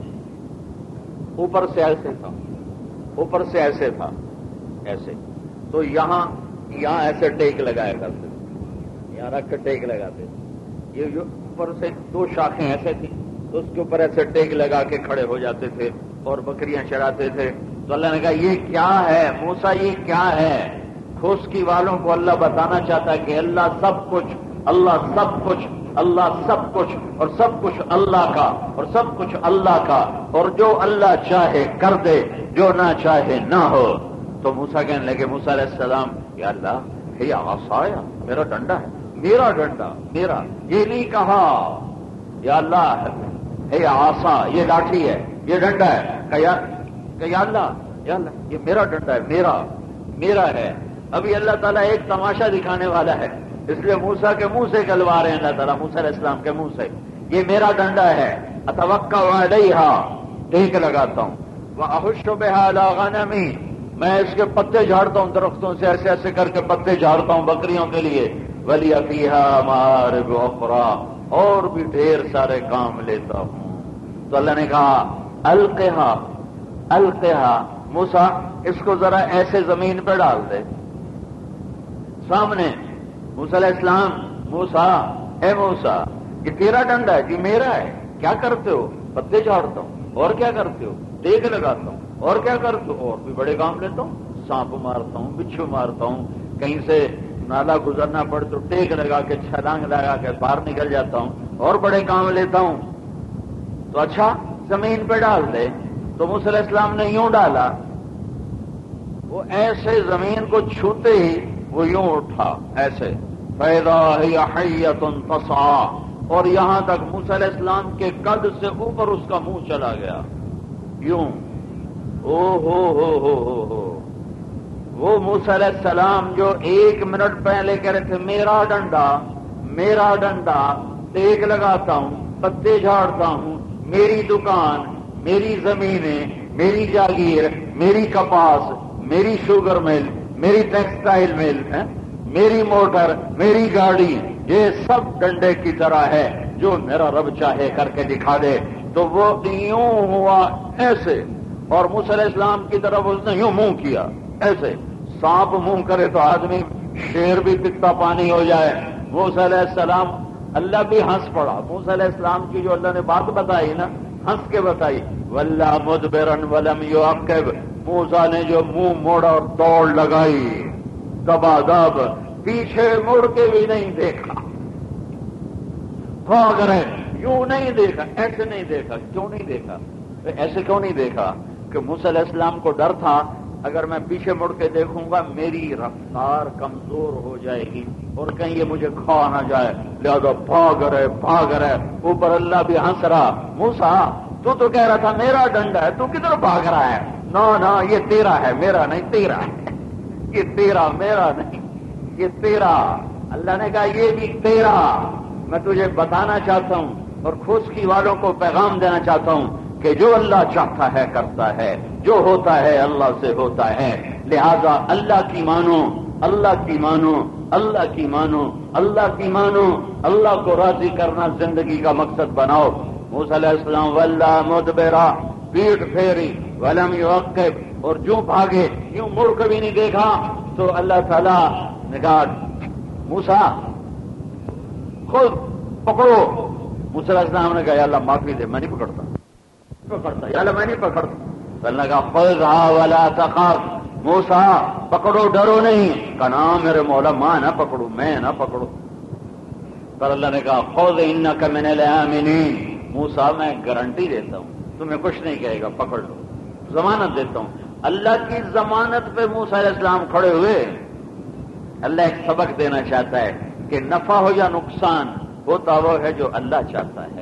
اوپر سے ایسے تھا، اوپر سے ایسے تھا، ایسے تو یہاں یہاں ایسے ٹیک لگایا کرتے تھے، یہاں رکھ کے ٹیک لگاتے تھے۔ یہ جو اوپر سے دو شاخیں ایسے تھیں تو اس کے اوپر ایسے ٹیک لگا کے کھڑے ہو جاتے تھے اور بکریاں چراتے تھے۔ تو اللہ نے کہا یہ کیا ہے موسیٰ، یہ کیا ہے؟ خشکی والوں کو اللہ بتانا چاہتا ہے کہ اللہ سب کچھ، اللہ سب کچھ، اللہ سب کچھ، اور سب کچھ اللہ کا، اور سب کچھ اللہ کا، اور جو اللہ چاہے کر دے، جو نہ چاہے نہ ہو۔ تو موسیٰ کہنے لگے موسیٰ علیہ السلام یا اللہ ہے عصایا، میرا ڈنڈا ہے، میرا ڈنڈا، میرا، یہ نہیں کہا یا اللہ ہے عصا، یہ لاٹھی ہے، یہ ڈنڈا ہے، کہ یا اللہ یا اللہ یہ میرا ڈنڈا ہے، میرا میرا ہے۔ ابھی اللہ تعالیٰ ایک تماشا دکھانے والا ہے، اس لیے موسیٰ کے منہ سے گلوا رہے ہیں اللہ تعالیٰ، موسیٰ علیہ السلام کے منہ سے، یہ میرا ڈنڈا ہے، اتوکا علیہا، ٹیک لگاتا ہوں، واحش بہا علی غنمی، میں اس کے پتے جھاڑتا ہوں، درختوں سے ایسے ایسے کر کے پتے جھاڑتا ہوں بکریوں کے لیے، ولی فیہا مآرب اخری، اور بھی ڈھیر سارے کام لیتا ہوں۔ تو اللہ نے کہا القہا القہا، موسیٰ اس کو ذرا ایسے زمین پہ ڈال دے سامنے۔ موسیٰ علیہ السلام، موسیٰ اے موسیٰ یہ تیرا ڈنڈا ہے جی، میرا ہے، کیا کرتے ہو؟ پتے جھاڑتا ہوں، اور کیا کرتے ہو؟ ٹیک لگاتا ہوں، اور کیا کرتے ہو؟ اور بھی بڑے کام لیتا ہوں، سانپ مارتا ہوں، بچھو مارتا ہوں، کہیں سے نالا گزرنا پڑ تو ٹیک لگا کے چھلانگ لگا کے باہر نکل جاتا ہوں، اور بڑے کام لیتا ہوں۔ تو اچھا زمین پہ ڈال دے۔ تو موسیٰ علیہ السلام نے یوں ڈالا، وہ ایسے زمین کو چھوتے ہی وہ یوں اٹھا ایسے، فَإِذَا هِيَ حَيَّةٌ تَسْعَىٰ، اور یہاں تک موسیٰ علیہ السلام کے قد سے اوپر اس کا منہ چلا گیا، یوں۔ او ہو ہو ہو ہو ہو وہ موسیٰ علیہ السلام جو ایک منٹ پہلے کہہ رہے تھے میرا ڈنڈا، میرا ڈنڈا، ٹیک لگاتا ہوں، پتے جھاڑتا ہوں، میری دکان، میری زمینیں، میری جاگیر، میری کپاس، میری شوگر مل، میری ٹیکسٹائل مل، میری موٹر، میری گاڑی، یہ سب ڈنڈے کی طرح ہے، جو میرا رب چاہے کر کے دکھا دے۔ تو وہ یوں ہوا ایسے، اور موسیٰ علیہ السلام کی طرف اس نے یوں منہ کیا ایسے۔ سانپ منہ کرے تو آدمی شیر بھی پیتا پانی ہو جائے۔ موسیٰ علیہ السلام، اللہ بھی ہنس پڑا۔ موسیٰ علیہ السلام کی جو اللہ نے بات بتائی نا، ہنس کے بتائی، وَلَّا مُدْبِرًا وَلَمْ يُعَقِّبْ، موسیٰ نے جو منہ موڑا اور دوڑ لگائی، دبا دب، پیچھے مڑ کے بھی نہیں دیکھا، بھاگ رہے، یوں نہیں دیکھا، ایسے نہیں دیکھا۔ کیوں نہیں دیکھا؟ ایسے کیوں نہیں دیکھا؟ کہ موسیٰ علیہ السلام کو ڈر تھا اگر میں پیچھے مڑ کے دیکھوں گا میری رفتار کمزور ہو جائے گی اور کہیں یہ مجھے کھا نہ جائے، لہذا بھاگ رہے بھاگ رہے۔ اوپر اللہ بھی ہنس رہا، موسیٰ تو تو کہہ رہا تھا میرا ڈنڈا ہے، تو کدھر بھاگ رہا ہے؟ نہ نہ یہ تیرا ہے، میرا نہیں، تیرا ہے، یہ تیرا، میرا نہیں، یہ تیرا۔ اللہ نے کہا یہ بھی تیرا۔ میں تجھے بتانا چاہتا ہوں اور خشکی والوں کو پیغام دینا چاہتا ہوں کہ جو اللہ چاہتا ہے کرتا ہے، جو ہوتا ہے اللہ سے ہوتا ہے، لہذا اللہ کی مانو، اللہ کی مانو، اللہ کی مانو، اللہ کی مانو، اللہ کو راضی کرنا زندگی کا مقصد بناؤ۔ موسیٰ علیہ السلام وَلَّا مُدْبِرًا، پیٹ پھیری، وَلَمْ يُعَقِّبْ، اور جو بھاگے، یوں مڑ کبھی نہیں دیکھا۔ تو اللہ تعالیٰ نے کہا موسا خود پکڑو. موسیٰ علیہ السلام نے کہا یا اللہ معافی دے، میں نہیں پکڑتا پکڑتا یا اللہ میں نہیں پکڑتا. تو اللہ نے کہا خذھا ولا تخف، موسیٰ پکڑو ڈرو نہیں. کہا نا میرے مولا ماں نہ پکڑوں، میں نہ پکڑوں. پر اللہ نے کہا خذ انک من الآمنین، موسیٰ میں گارنٹی دیتا ہوں تمہیں کچھ نہیں کہے گا، پکڑ لو، ضمانت دیتا ہوں. اللہ کی ضمانت پہ موسیٰ علیہ السلام کھڑے ہوئے. اللہ ایک سبق دینا چاہتا ہے کہ نفع ہو یا نقصان ہوتا وہ ہے جو اللہ چاہتا ہے.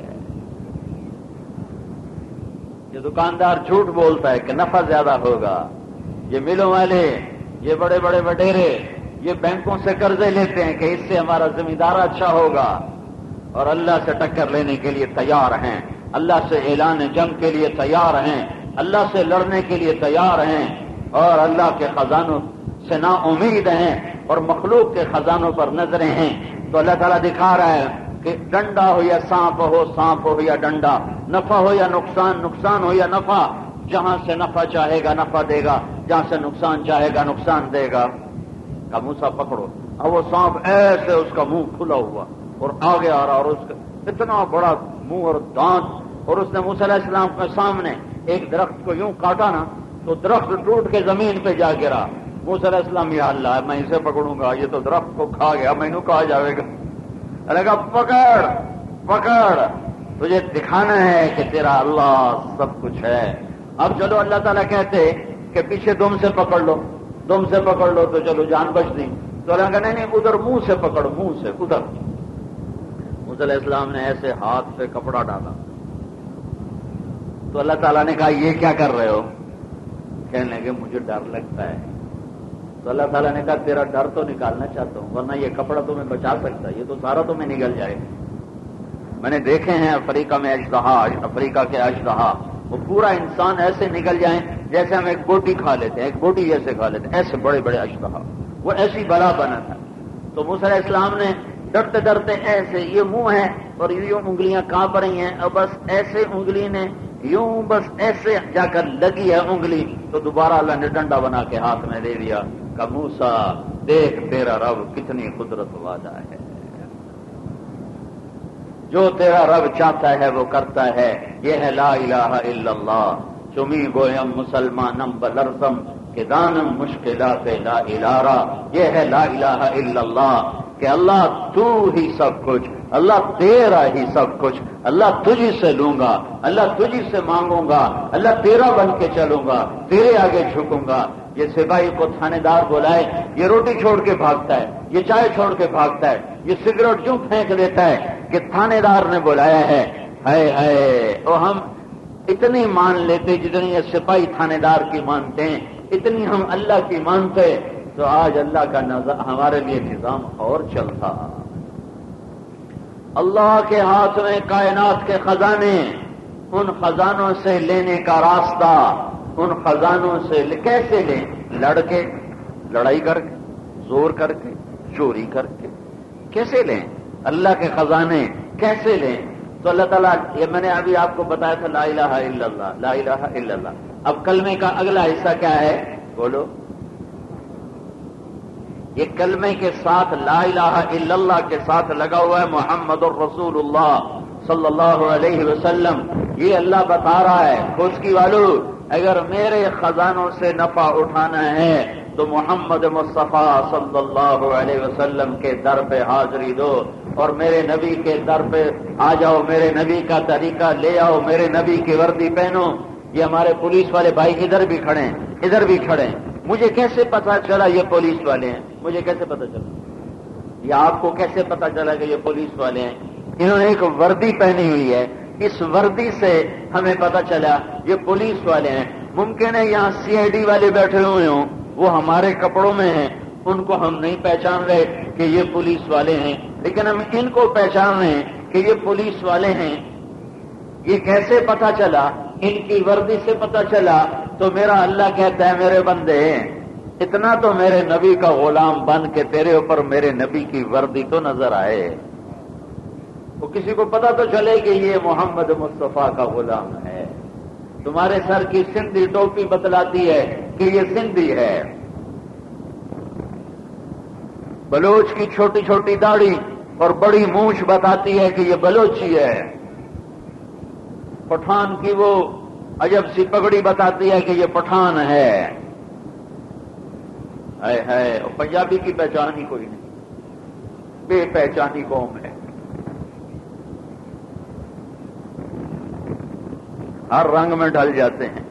یہ دکاندار جھوٹ بولتا ہے کہ نفع زیادہ ہوگا، یہ ملوں والے، یہ بڑے بڑے وڈیرے، یہ بینکوں سے قرضے لیتے ہیں کہ اس سے ہمارا زمیندار اچھا ہوگا، اور اللہ سے ٹکر لینے کے لیے تیار ہیں، اللہ سے اعلان جنگ کے لیے تیار ہیں، اللہ سے لڑنے کے لیے تیار ہیں، اور اللہ کے خزانوں سے نا امید ہیں اور مخلوق کے خزانوں پر نظریں ہیں. تو اللہ تعالیٰ دکھا رہا ہے کہ ڈنڈا ہو یا سانپ ہو، سانپ ہو یا ڈنڈا، نفع ہو یا نقصان، نقصان ہو یا نفع، جہاں سے نفع چاہے گا نفع دے گا، جہاں سے نقصان چاہے گا نقصان دے گا. کا موسیٰ پکڑو. اب وہ سانپ ایسے اس کا منہ کھلا ہوا اور آگے آ رہا، اور اس کا اتنا بڑا منہ اور دانت، اور اس نے موسیٰ علیہ السلام کے سامنے ایک درخت کو یوں کاٹا نا تو درخت ٹوٹ کے زمین پہ جا گرا. موسیٰ علیہ السلام یا اللہ میں اسے پکڑوں گا، یہ تو درخت کو کھا گیا، میں کہا جاوے گا. اللہ کا پکڑ پکڑ، تجھے دکھانا ہے کہ تیرا اللہ سب کچھ ہے. اب چلو اللہ تعالیٰ کہتے کہ پیچھے دم سے پکڑ لو، دم سے پکڑ لو تو چلو جان بچ نہیں. تو اللہ کہا نہیں نہیں ادھر منہ سے پکڑ، منہ سے ادھر. موسیٰ علیہ السلام نے ایسے ہاتھ پہ کپڑا ڈالا. تو اللہ تعالیٰ نے کہا یہ کیا کر رہے ہو؟ کہنے لگے مجھے ڈر لگتا ہے. تو اللہ تعالیٰ نے کہا تیرا ڈر تو نکالنا چاہتا ہوں، ورنہ یہ کپڑا تمہیں بچا سکتا ہے، یہ تو سارا تمہیں نگل جائے. میں نے دیکھے ہیں افریقہ میں اژدہا، افریقہ کے اژدہا، وہ پورا انسان ایسے نکل جائیں جیسے ہم ایک بوٹی کھا لیتے ہیں، ایک بوٹی جیسے کھا لیتے ہیں، ایسے بڑے بڑے اژدہا. وہ ایسی بلا بنا تھا. تو موسیٰ علیہ السلام نے ڈرتے ڈرتے ایسے، یہ منہ ہے اور یوں انگلیاں کانپ رہی ہیں، اور بس ایسے انگلی نے یوں بس ایسے جا کر لگی ہے انگلی، تو دوبارہ اللہ نے ڈنڈا بنا کے ہاتھ میں دے دیا کہ موسیٰ دیکھ تیرا رب کتنی قدرت والا ہے، جو تیرا رب چاہتا ہے وہ کرتا ہے. یہ ہے لا الہ الا اللہ. چمی گویم مسلمانم بلرزم کہ دانم مشکلات لا الارا. یہ ہے لا الہ الا اللہ کہ اللہ تو ہی سب کچھ، اللہ تیرا ہی سب کچھ، اللہ تجھی سے لوں گا، اللہ تجھی سے مانگوں گا، اللہ تیرا بن کے چلوں گا، تیرے آگے جھکوں گا. یہ سپاہی کو تھانے دار بلائے، یہ روٹی چھوڑ کے بھاگتا ہے، یہ چائے چھوڑ کے بھاگتا ہے، یہ سگریٹ کیوں پھینک دیتا ہے کہ تھانے دار نے بلایا ہے. ہائے ہائے، اور ہم اتنی مان لیتے جتنی یہ سپاہی تھانے دار کی مانتے ہیں، اتنی ہم اللہ کی مانتے، تو آج اللہ کا نظام ہمارے لیے نظام اور چلتا. اللہ کے ہاتھ میں کائنات کے خزانے، ان خزانوں سے لینے کا راستہ، ان خزانوں سے کیسے لیں؟ لڑ کے، لڑائی کر کے، زور کر کے، چوری کر کے، کیسے لیں؟ اللہ کے خزانے کیسے لیں؟ تو اللہ تعالیٰ، یہ میں نے ابھی آپ کو بتایا تھا لا الہ الا اللہ، لا الہ الا اللہ. اب کلمے کا اگلا حصہ کیا ہے؟ بولو. یہ کلمے کے ساتھ لا الہ الا اللہ کے ساتھ لگا ہوا ہے محمد الرسول اللہ صلی اللہ علیہ وسلم. یہ اللہ بتا رہا ہے خشکی والو، اگر میرے خزانوں سے نفع اٹھانا ہے تو محمد مصطفیٰ صلی اللہ علیہ وسلم کے در پہ حاضری دو اور میرے نبی کے در پہ آ جاؤ، میرے نبی کا طریقہ لے آؤ، میرے نبی کی وردی پہنو. یہ ہمارے پولیس والے بھائی ادھر بھی کھڑے ہیں، ادھر بھی کھڑے ہیں. مجھے کیسے پتا چلا یہ پولیس والے ہیں؟ مجھے کیسے پتا چلا؟ یا آپ کو کیسے پتا چلا کہ یہ پولیس والے ہیں؟ انہوں نے ایک وردی پہنی ہوئی ہے، اس وردی سے ہمیں پتا چلا یہ پولیس والے ہیں. ممکن ہے یہاں سی آئی ڈی والے بیٹھے ہوئے ہوں، وہ ہمارے کپڑوں میں ہیں، ان کو ہم نہیں پہچان رہے کہ یہ پولیس والے ہیں، لیکن ہم ان کو پہچان رہے ہیں کہ یہ پولیس والے ہیں. یہ کیسے پتا چلا؟ ان کی وردی سے پتا چلا. تو میرا اللہ کہتا ہے میرے بندے اتنا تو میرے نبی کا غلام بن کے تیرے اوپر میرے نبی کی وردی تو نظر آئے، وہ کسی کو پتا تو چلے کہ یہ محمد مصطفیٰ کا غلام ہے. تمہارے سر کی سندھی ٹوپی بتلاتی ہے کہ یہ سندھی ہے. بلوچ کی چھوٹی چھوٹی داڑھی اور بڑی مونچھ بتاتی ہے کہ یہ بلوچی ہے، پٹھان کی وہ عجب سی پگڑی بتاتی ہے کہ یہ پٹھان ہے، ہے ہے اور پنجابی کی پہچان ہی کوئی نہیں، بے پہچانی قوم ہے، ہر رنگ میں ڈھل جاتے ہیں۔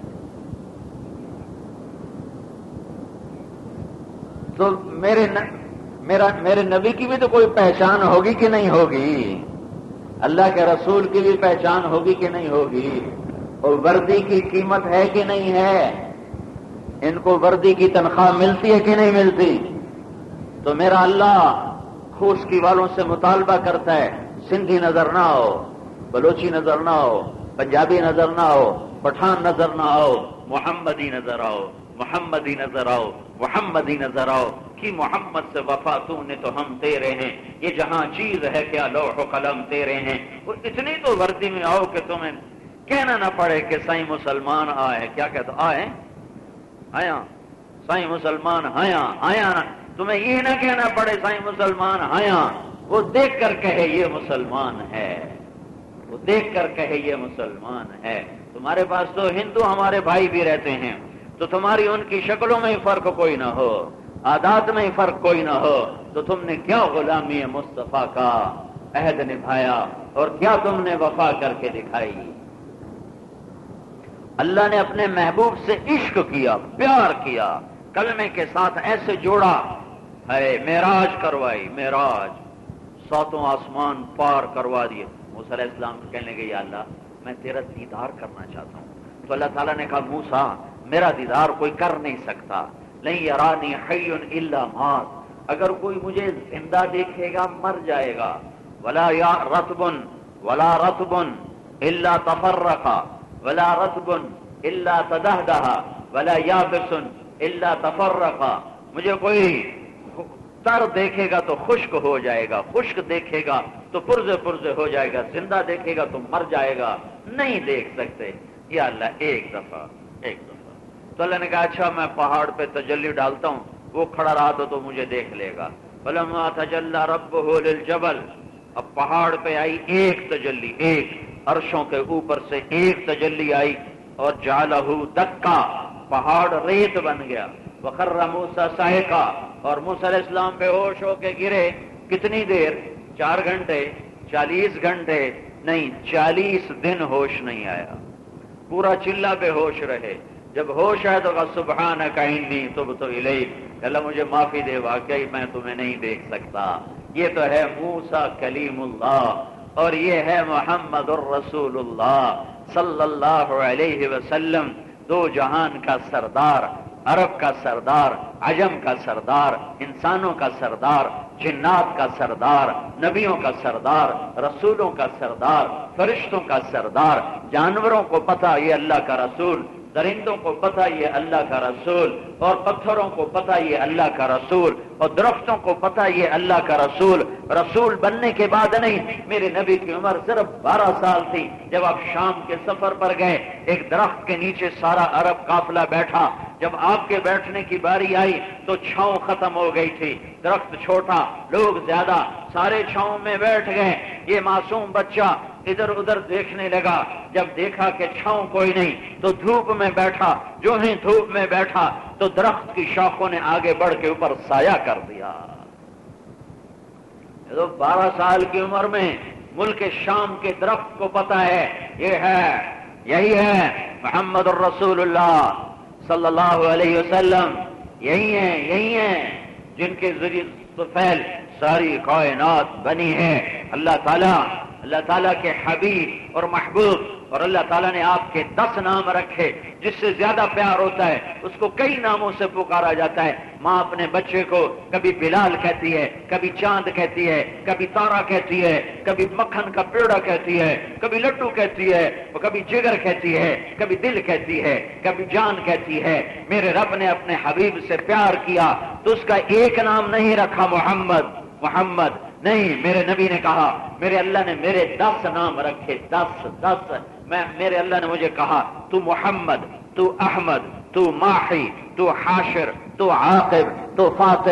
تو میرے ن... میرا میرے نبی کی بھی تو کوئی پہچان ہوگی کہ نہیں ہوگی، اللہ کے رسول کی بھی پہچان ہوگی کہ نہیں ہوگی، اور وردی کی قیمت ہے کہ نہیں ہے، ان کو وردی کی تنخواہ ملتی ہے کہ نہیں ملتی؟ تو میرا اللہ خوشکی والوں سے مطالبہ کرتا ہے، سندھی نظر نہ آؤ، بلوچی نظر نہ آؤ، پنجابی نظر نہ آؤ، پٹھان نظر نہ آؤ، محمدی نظر آؤ، محمدی نظر آؤ، محمدی نظر آؤ کہ محمد سے وفا تو نے تو ہم تیرے ہیں، یہ جہاں چیز ہے کیا لوح و قلم تیرے ہیں، وہ اتنی تو وردی میں آؤ کہ تمہیں کہنا نہ پڑے کہ سائیں مسلمان آئے، کیا کہتا آئے آیا سائیں مسلمان آیا آیا، تمہیں یہ نہ کہنا پڑے سائیں مسلمان آیا، وہ دیکھ کر کہے یہ مسلمان ہے، وہ دیکھ کر کہے یہ مسلمان ہے۔ تمہارے پاس تو ہندو ہمارے بھائی بھی رہتے ہیں، تو تمہاری ان کی شکلوں میں فرق کوئی نہ ہو، عادات میں فرق کوئی نہ ہو، تو تم نے کیا غلامی مصطفیٰ کا عہد نبھایا اور کیا تم نے وفا کر کے دکھائی؟ اللہ نے اپنے محبوب سے عشق کیا، پیار کیا، کلمے کے ساتھ ایسے جوڑا ہے، معراج کروائی، معراج ساتوں آسمان پار کروا دیے۔ موسیٰ علیہ السلام کہنے لگے یا اللہ میں تیرا دیدار کرنا چاہتا ہوں، تو اللہ تعالیٰ نے کہا موسیٰ میرا دیدار کوئی کر نہیں سکتا، لن یرانی حی الا مات، اگر کوئی مجھے زندہ دیکھے گا مر جائے گا، ولا یا رطب ولا رطب الا تفرقا ولا رطب الا تدہدہ ولا یابس الا تفرقا، مجھے کوئی تر دیکھے گا تو خشک ہو جائے گا، خشک دیکھے گا تو پرزے پرزے ہو جائے گا، زندہ دیکھے گا تو مر جائے گا، نہیں دیکھ سکتے، یا اللہ ایک دفعہ ایک دفعہ۔ تو اللہ نے کہا اچھا میں پہاڑ پہ تجلی ڈالتا ہوں، وہ کھڑا رہا تو تو مجھے دیکھ لے گا۔ فلما تجلی ربہ للجبل، اب پہاڑ پہ آئی ایک تجلی، ایک عرشوں کے اوپر سے ایک تجلی آئی اور جعلہ دکا، پہاڑ ریت بن گیا، وخر موسیٰ صعقا، اور موسیٰ علیہ السلام بے ہوش ہو کے گرے، کتنی دیر؟ چار گھنٹے، چالیس گھنٹے نہیں، چالیس دن ہوش نہیں آیا، پورا چلہ بے ہوش رہے، جب ہوش آئے تو کہا سبحانک انی تبت الیک، اللہ مجھے معافی دے، واقعی میں تمہیں نہیں دیکھ سکتا۔ یہ تو ہے موسیٰ کلیم اللہ، اور یہ ہے محمد الرسول اللہ صلی اللہ علیہ وسلم، دو جہان کا سردار، عرب کا سردار، عجم کا سردار، انسانوں کا سردار، جنات کا سردار، نبیوں کا سردار، رسولوں کا سردار، فرشتوں کا سردار، جانوروں کو پتہ یہ اللہ کا رسول، درندوں کو پتہ یہ اللہ کا رسول، اور پتھروں کو پتہ یہ اللہ کا رسول، اور درختوں کو پتہ یہ اللہ کا رسول۔ رسول بننے کے بعد نہیں، میرے نبی کی عمر صرف بارہ سال تھی جب آپ شام کے سفر پر گئے، ایک درخت کے نیچے سارا عرب قافلہ بیٹھا، جب آپ کے بیٹھنے کی باری آئی تو چھاؤں ختم ہو گئی تھی، درخت چھوٹا، لوگ زیادہ، سارے چھاؤں میں بیٹھ گئے، یہ معصوم بچہ ادھر ادھر دیکھنے لگا، جب دیکھا کہ چھاؤں کوئی نہیں تو دھوپ میں بیٹھا، جو ہی دھوپ میں بیٹھا تو درخت کی شاخوں نے آگے بڑھ کے اوپر سایہ کر دیا۔ تو بارہ سال کی عمر میں ملک شام کے درخت کو پتہ ہے، یہ ہے، یہی ہے محمد الرسول اللہ صلی اللہ علیہ وسلم، یہی ہیں یہی ہیں جن کے ذریعے طفیل ساری کائنات بنی ہے۔ اللہ تعالیٰ اللہ تعالیٰ کے حبیب اور محبوب، اور اللہ تعالیٰ نے آپ کے دس نام رکھے، جس سے زیادہ پیار ہوتا ہے اس کو کئی ناموں سے پکارا جاتا ہے۔ ماں اپنے بچے کو کبھی بلال کہتی ہے، کبھی چاند کہتی ہے، کبھی تارا کہتی ہے، کبھی مکھن کا پیڑا کہتی ہے، کبھی لڈو کہتی ہے، کبھی جگر کہتی ہے، کبھی دل کہتی ہے، کبھی جان کہتی ہے۔ میرے رب نے اپنے حبیب سے پیار کیا تو اس کا ایک نام نہیں رکھا محمد محمد نہیں، میرے نبی نے کہا، میرے اللہ نے میرے دس نام رکھے، دس دس میں میرے اللہ نے مجھے کہا تو محمد، تو احمد، تو ماحی، تو حاشر، تو عاقب، تو فاتح،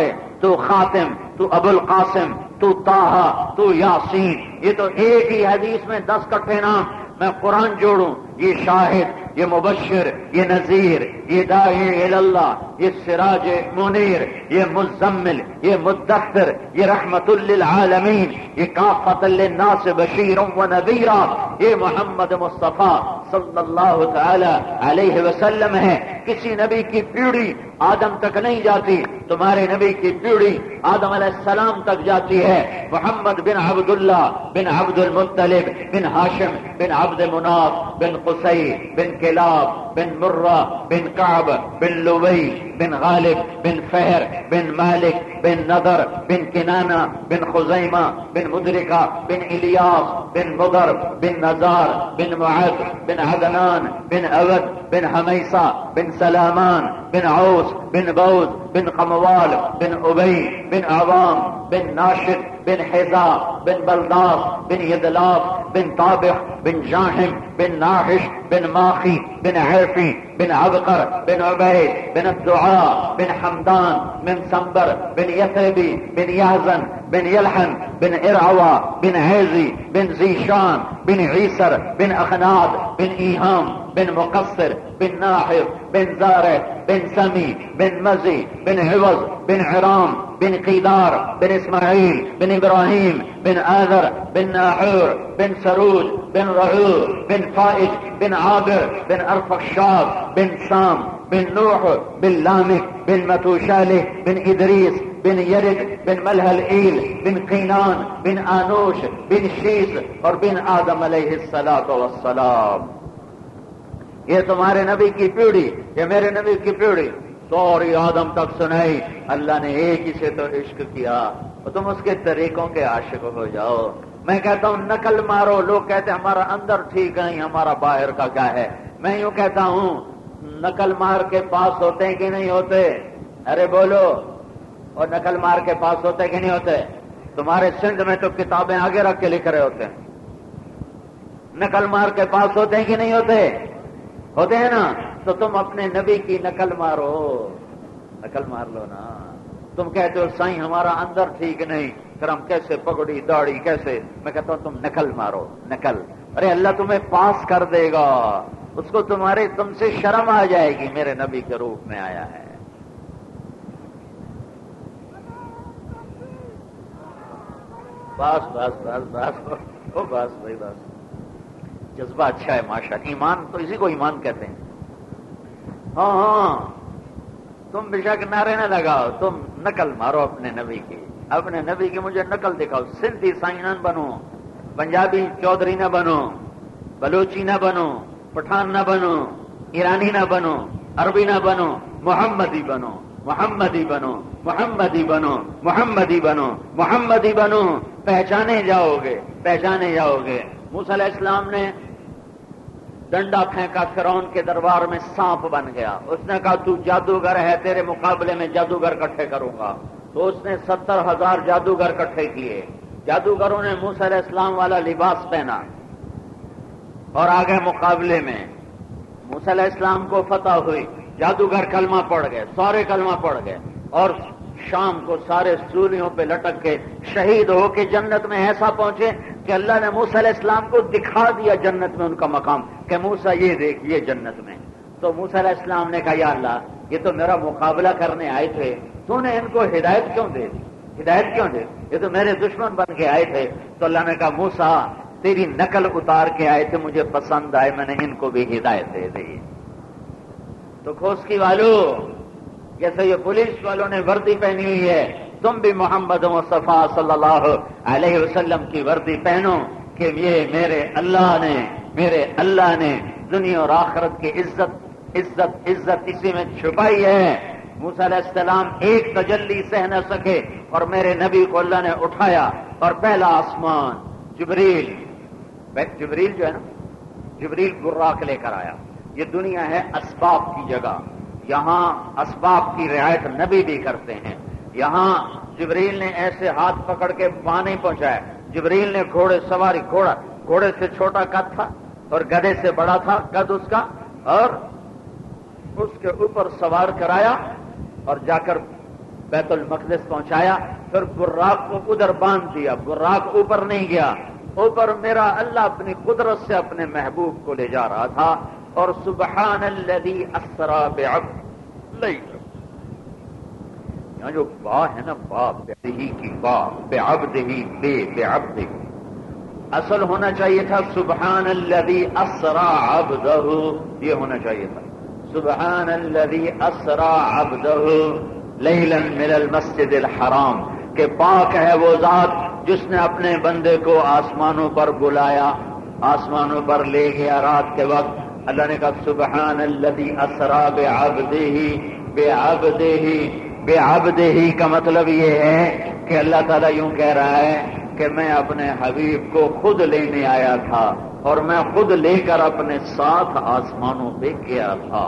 تو خاتم، تو ابو القاسم، تو طٰہٰ، تو یاسین، یہ تو ایک ہی حدیث میں دس کٹھے نام. میں قرآن جوڑوں، یہ شاہد، یہ مبشر، یہ نذیر، یہ داعی اللہ، یہ سراج منیر، یہ مزمل، یہ مدثر، یہ رحمت للعالمین، یہ کافۃ للناس بشیر و نذیرا، یہ محمد مصطفیٰ صلی اللہ تعالی علیہ وسلم ہے. کسی نبی کی پیڑھی آدم تک نہیں جاتی، تمہارے نبی کی پیڑھی آدم علیہ السلام تک جاتی ہے. محمد بن عبداللہ بن عبد المطلب بن ہاشم بن عبد مناف بن قصی بن کلاب بن مرہ بن کعب بن لبی بن غالب بن فہر بن مالک بن نضر بن کنانہ بن خزیمہ بن مدرکہ بن الیاس بن مضر بن نزار بن معد بن عدنان بن اود بن حمیصہ بن سلامان بن عوس بن بوز بن قموال بن ابی بن عوام بن ناشد بن حذاء بن بلداس بن يدلاف بن طابخ بن جاحم بن ناحش بن ماخي بن عرفي بن عبقر بن عبيد بن الدعاء بن حمدان بن سنبر بن يثربي بن يهزن بن يلحن بن إرعوى بن عيزي بن زيشان بن عيسر بن أخناد بن إيهام بن مقصر بن ناحر بن زارع بن سمي بن مزي بن عوض بن عرام بن قيدار بن إسماعيل بن إبراهيم بن آذر بن ناحور بن سروج بن رعو بن فائج بن عابر بن أرفخشاد بن سام بن نوح بن لامك بن متوشالح بن إدريس بن يرد بن ملهلئيل بن قينان بن آنوش بن شيس اور بن آدم علیہ الصلاۃ والسلام. یہ تمہارے نبی کی پیڑھی، یہ میرے نبی کی پیڑھی سوری آدم تک سنائی. اللہ نے ایک ہی سے تو عشق کیا، تم اس کے طریقوں کے عاشق ہو جاؤ. میں کہتا ہوں نقل مارو، لوگ کہتے ہیں ہمارا اندر ٹھیک ہے، ہمارا باہر کا کیا ہے. میں یوں کہتا ہوں نقل مار کے پاس ہوتے ہیں کہ نہیں ہوتے؟ ارے بولو. اور نقل مار کے پاس ہوتے کہ نہیں ہوتے؟ تمہارے سندھ میں تو کتابیں آگے رکھ کے لکھ رہے ہوتے ہیں. نقل مار کے پاس ہوتے ہیں کہ نہیں ہوتے؟ ہوتے ہیں نا. تو تم اپنے نبی کی نقل مارو، نقل مار لو نا. تم کہتے ہو سائیں ہمارا اندر ٹھیک نہیں، پھر ہم کیسے پگڑی داڑھی کیسے؟ میں کہتا ہوں تم نقل مارو، نقل. ارے اللہ تمہیں پاس کر دے گا، اس کو تمہارے تم سے شرم آ جائے گی، میرے نبی کے روپ میں آیا ہے. بس بس بس بس بس بس بھائی بس. جذبہ اچھا ہے ماشاءاللہ. ایمان تو اسی کو ایمان کہتے ہیں. ہاں ہاں تم بے شک نعرے نہ لگاؤ، تم نقل مارو اپنے نبی کی، اپنے نبی کی مجھے نقل دکھاؤ. سندھی سائنان بنو، پنجابی چودھری نہ بنو، بلوچی نہ بنو، پٹھان نہ بنو، ایرانی نہ بنو، عربی نہ بنو، محمدی بنو، محمدی بنو، محمدی بنو، محمدی بنو، محمدی بنو. پہچانے جاؤ گے، پہچانے جاؤ گے. موسیٰ علیہ السلام نے ڈنڈا پھینکا، فرعون کے دربار میں سانپ بن گیا. اس نے کہا تو جادوگر ہے، تیرے مقابلے میں جادوگر اکٹھے کروں گا. تو اس نے ستر ہزار جادوگر اکٹھے کیے. جادوگروں نے موسیٰ علیہ السلام والا لباس پہنا اور آگے مقابلے میں. موسیٰ علیہ السلام کو فتح ہوئی، جادوگر کلمہ پڑھ گئے، سارے کلمہ پڑھ گئے، اور شام کو سارے سولیوں پہ لٹک کے شہید ہو کے جنت میں ایسا پہنچے کہ اللہ نے موسیٰ علیہ السلام کو دکھا دیا جنت میں ان کا مقام کہ موسیٰ یہ دیکھیے جنت میں. تو موسیٰ علیہ السلام نے کہا یا اللہ یہ تو میرا مقابلہ کرنے آئے تھے، تو نے ان کو ہدایت کیوں دے دی؟ ہدایت کیوں دے؟ یہ تو میرے دشمن بن کے آئے تھے. تو اللہ نے کہا موسیٰ تیری نقل اتار کے آئے تھے، مجھے پسند آئے، میں نے ان کو بھی ہدایت دے دی. تو کھوسکی والوں، جیسے یہ پولیس والوں نے وردی پہنی ہوئی ہے، تم بھی محمد مصطفیٰ صلی اللہ علیہ وسلم کی وردی پہنو کہ یہ میرے اللہ نے میرے اللہ نے دنیا اور آخرت کی عزت عزت عزت اسی میں چھپائی ہے. موسیٰ علیہ السلام ایک تجلی سہ نہ سکے اور میرے نبی کو اللہ نے اٹھایا اور پہلا آسمان جبریل جبریل جو ہے نا جبریل براق لے کر آیا. یہ دنیا ہے اسباب کی جگہ، یہاں اسباب کی رعایت نبی بھی کرتے ہیں. یہاں جبریل نے ایسے ہاتھ پکڑ کے وہاں نہیں پہنچایا. جبریل نے گھوڑے سواری گھوڑا گھوڑے سے چھوٹا قد تھا اور گدھے سے بڑا تھا قد اس کا، اور اس کے اوپر سوار کرایا اور جا کر بیت المقدس پہنچایا، پھر براق کو ادھر باندھ دیا، براق اوپر نہیں گیا، اوپر میرا اللہ اپنی قدرت سے اپنے محبوب کو لے جا رہا تھا. اور سبحان الذی اسری بعبدہ، یہاں جو با ہے نا، با بعبدہ کی با، بعبدہ بے بعبدہ، اصل ہونا چاہیے تھا سبحان الذی اسری عبدہ، یہ ہونا چاہیے تھا سبحان الذی اسری عبدہ لیلا من المسجد الحرام، کہ پاک ہے وہ ذات جس نے اپنے بندے کو آسمانوں پر بلایا، آسمانوں پر لے گیا رات کے وقت. اللہ نے کہا سبحان الذی اسری بعبدہ، بعبدہ بعبدہ کا مطلب یہ ہے کہ اللہ تعالیٰ یوں کہہ رہا ہے کہ میں اپنے حبیب کو خود لینے آیا تھا اور میں خود لے کر اپنے ساتھ آسمانوں پہ گیا تھا.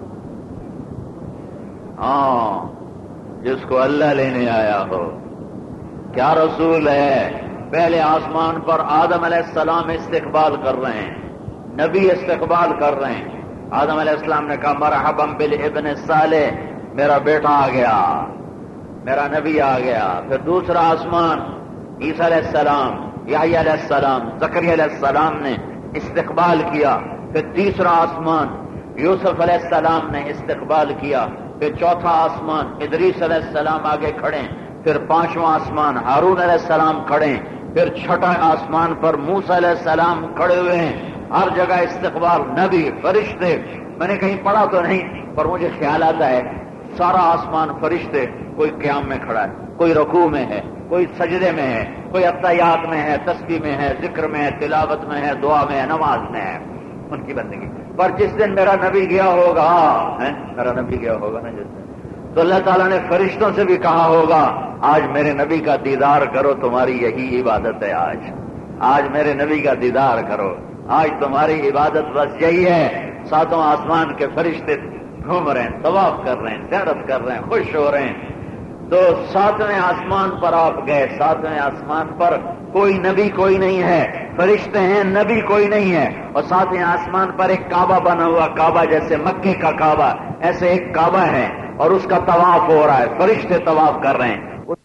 ہاں، جس کو اللہ لینے آیا ہو. کیا رسول ہے؟ پہلے آسمان پر آدم علیہ السلام استقبال کر رہے ہیں، نبی استقبال کر رہے ہیں. آدم علیہ السلام نے کہا مرحبا بالابن صالح، میرا بیٹا آ گیا، میرا نبی آ گیا. پھر دوسرا آسمان عیسیٰ علیہ السلام، یحییٰ علیہ السلام، زکریا علیہ السلام نے استقبال کیا. پھر تیسرا آسمان یوسف علیہ السلام نے استقبال کیا. پھر چوتھا آسمان ادریس علیہ السلام آگے کھڑے. پھر پانچواں آسمان ہارون علیہ السلام کھڑے. پھر چھٹا آسمان پر موسیٰ علیہ السلام کھڑے ہوئے ہیں. ہر جگہ استقبال، نبی، فرشتے. میں نے کہیں پڑھا تو نہیں، پر مجھے خیال آتا ہے سارا آسمان فرشتے، کوئی قیام میں کھڑا ہے، کوئی رکوع میں ہے، کوئی سجدے میں ہے، کوئی عطیات میں ہے، تسبیح میں ہے، ذکر میں ہے، تلاوت میں ہے، دعا میں ہے، نماز میں ہے، ان کی بندگی. پر جس دن میرا نبی گیا ہوگا، میرا نبی گیا ہوگا نا جس دن، تو اللہ تعالیٰ نے فرشتوں سے بھی کہا ہوگا آج میرے نبی کا دیدار کرو، تمہاری یہی عبادت ہے. آج آج میرے نبی کا دیدار کرو، آج تمہاری عبادت بس یہی ہے. ساتوں آسمان کے فرشتے گھوم رہے ہیں، طواف کر رہے ہیں، زیارت کر رہے ہیں، خوش ہو رہے ہیں. تو ساتویں آسمان پر آپ گئے. ساتویں آسمان پر کوئی نبی کوئی نہیں ہے، فرشتے ہیں، نبی کوئی نہیں ہے. اور ساتویں آسمان پر ایک کعبہ بنا ہوا، کعبہ جیسے مکے کا کعبہ، ایسے ایک کعبہ ہے اور اس کا طواف ہو رہا ہے، فرشتے طواف کر رہے ہیں.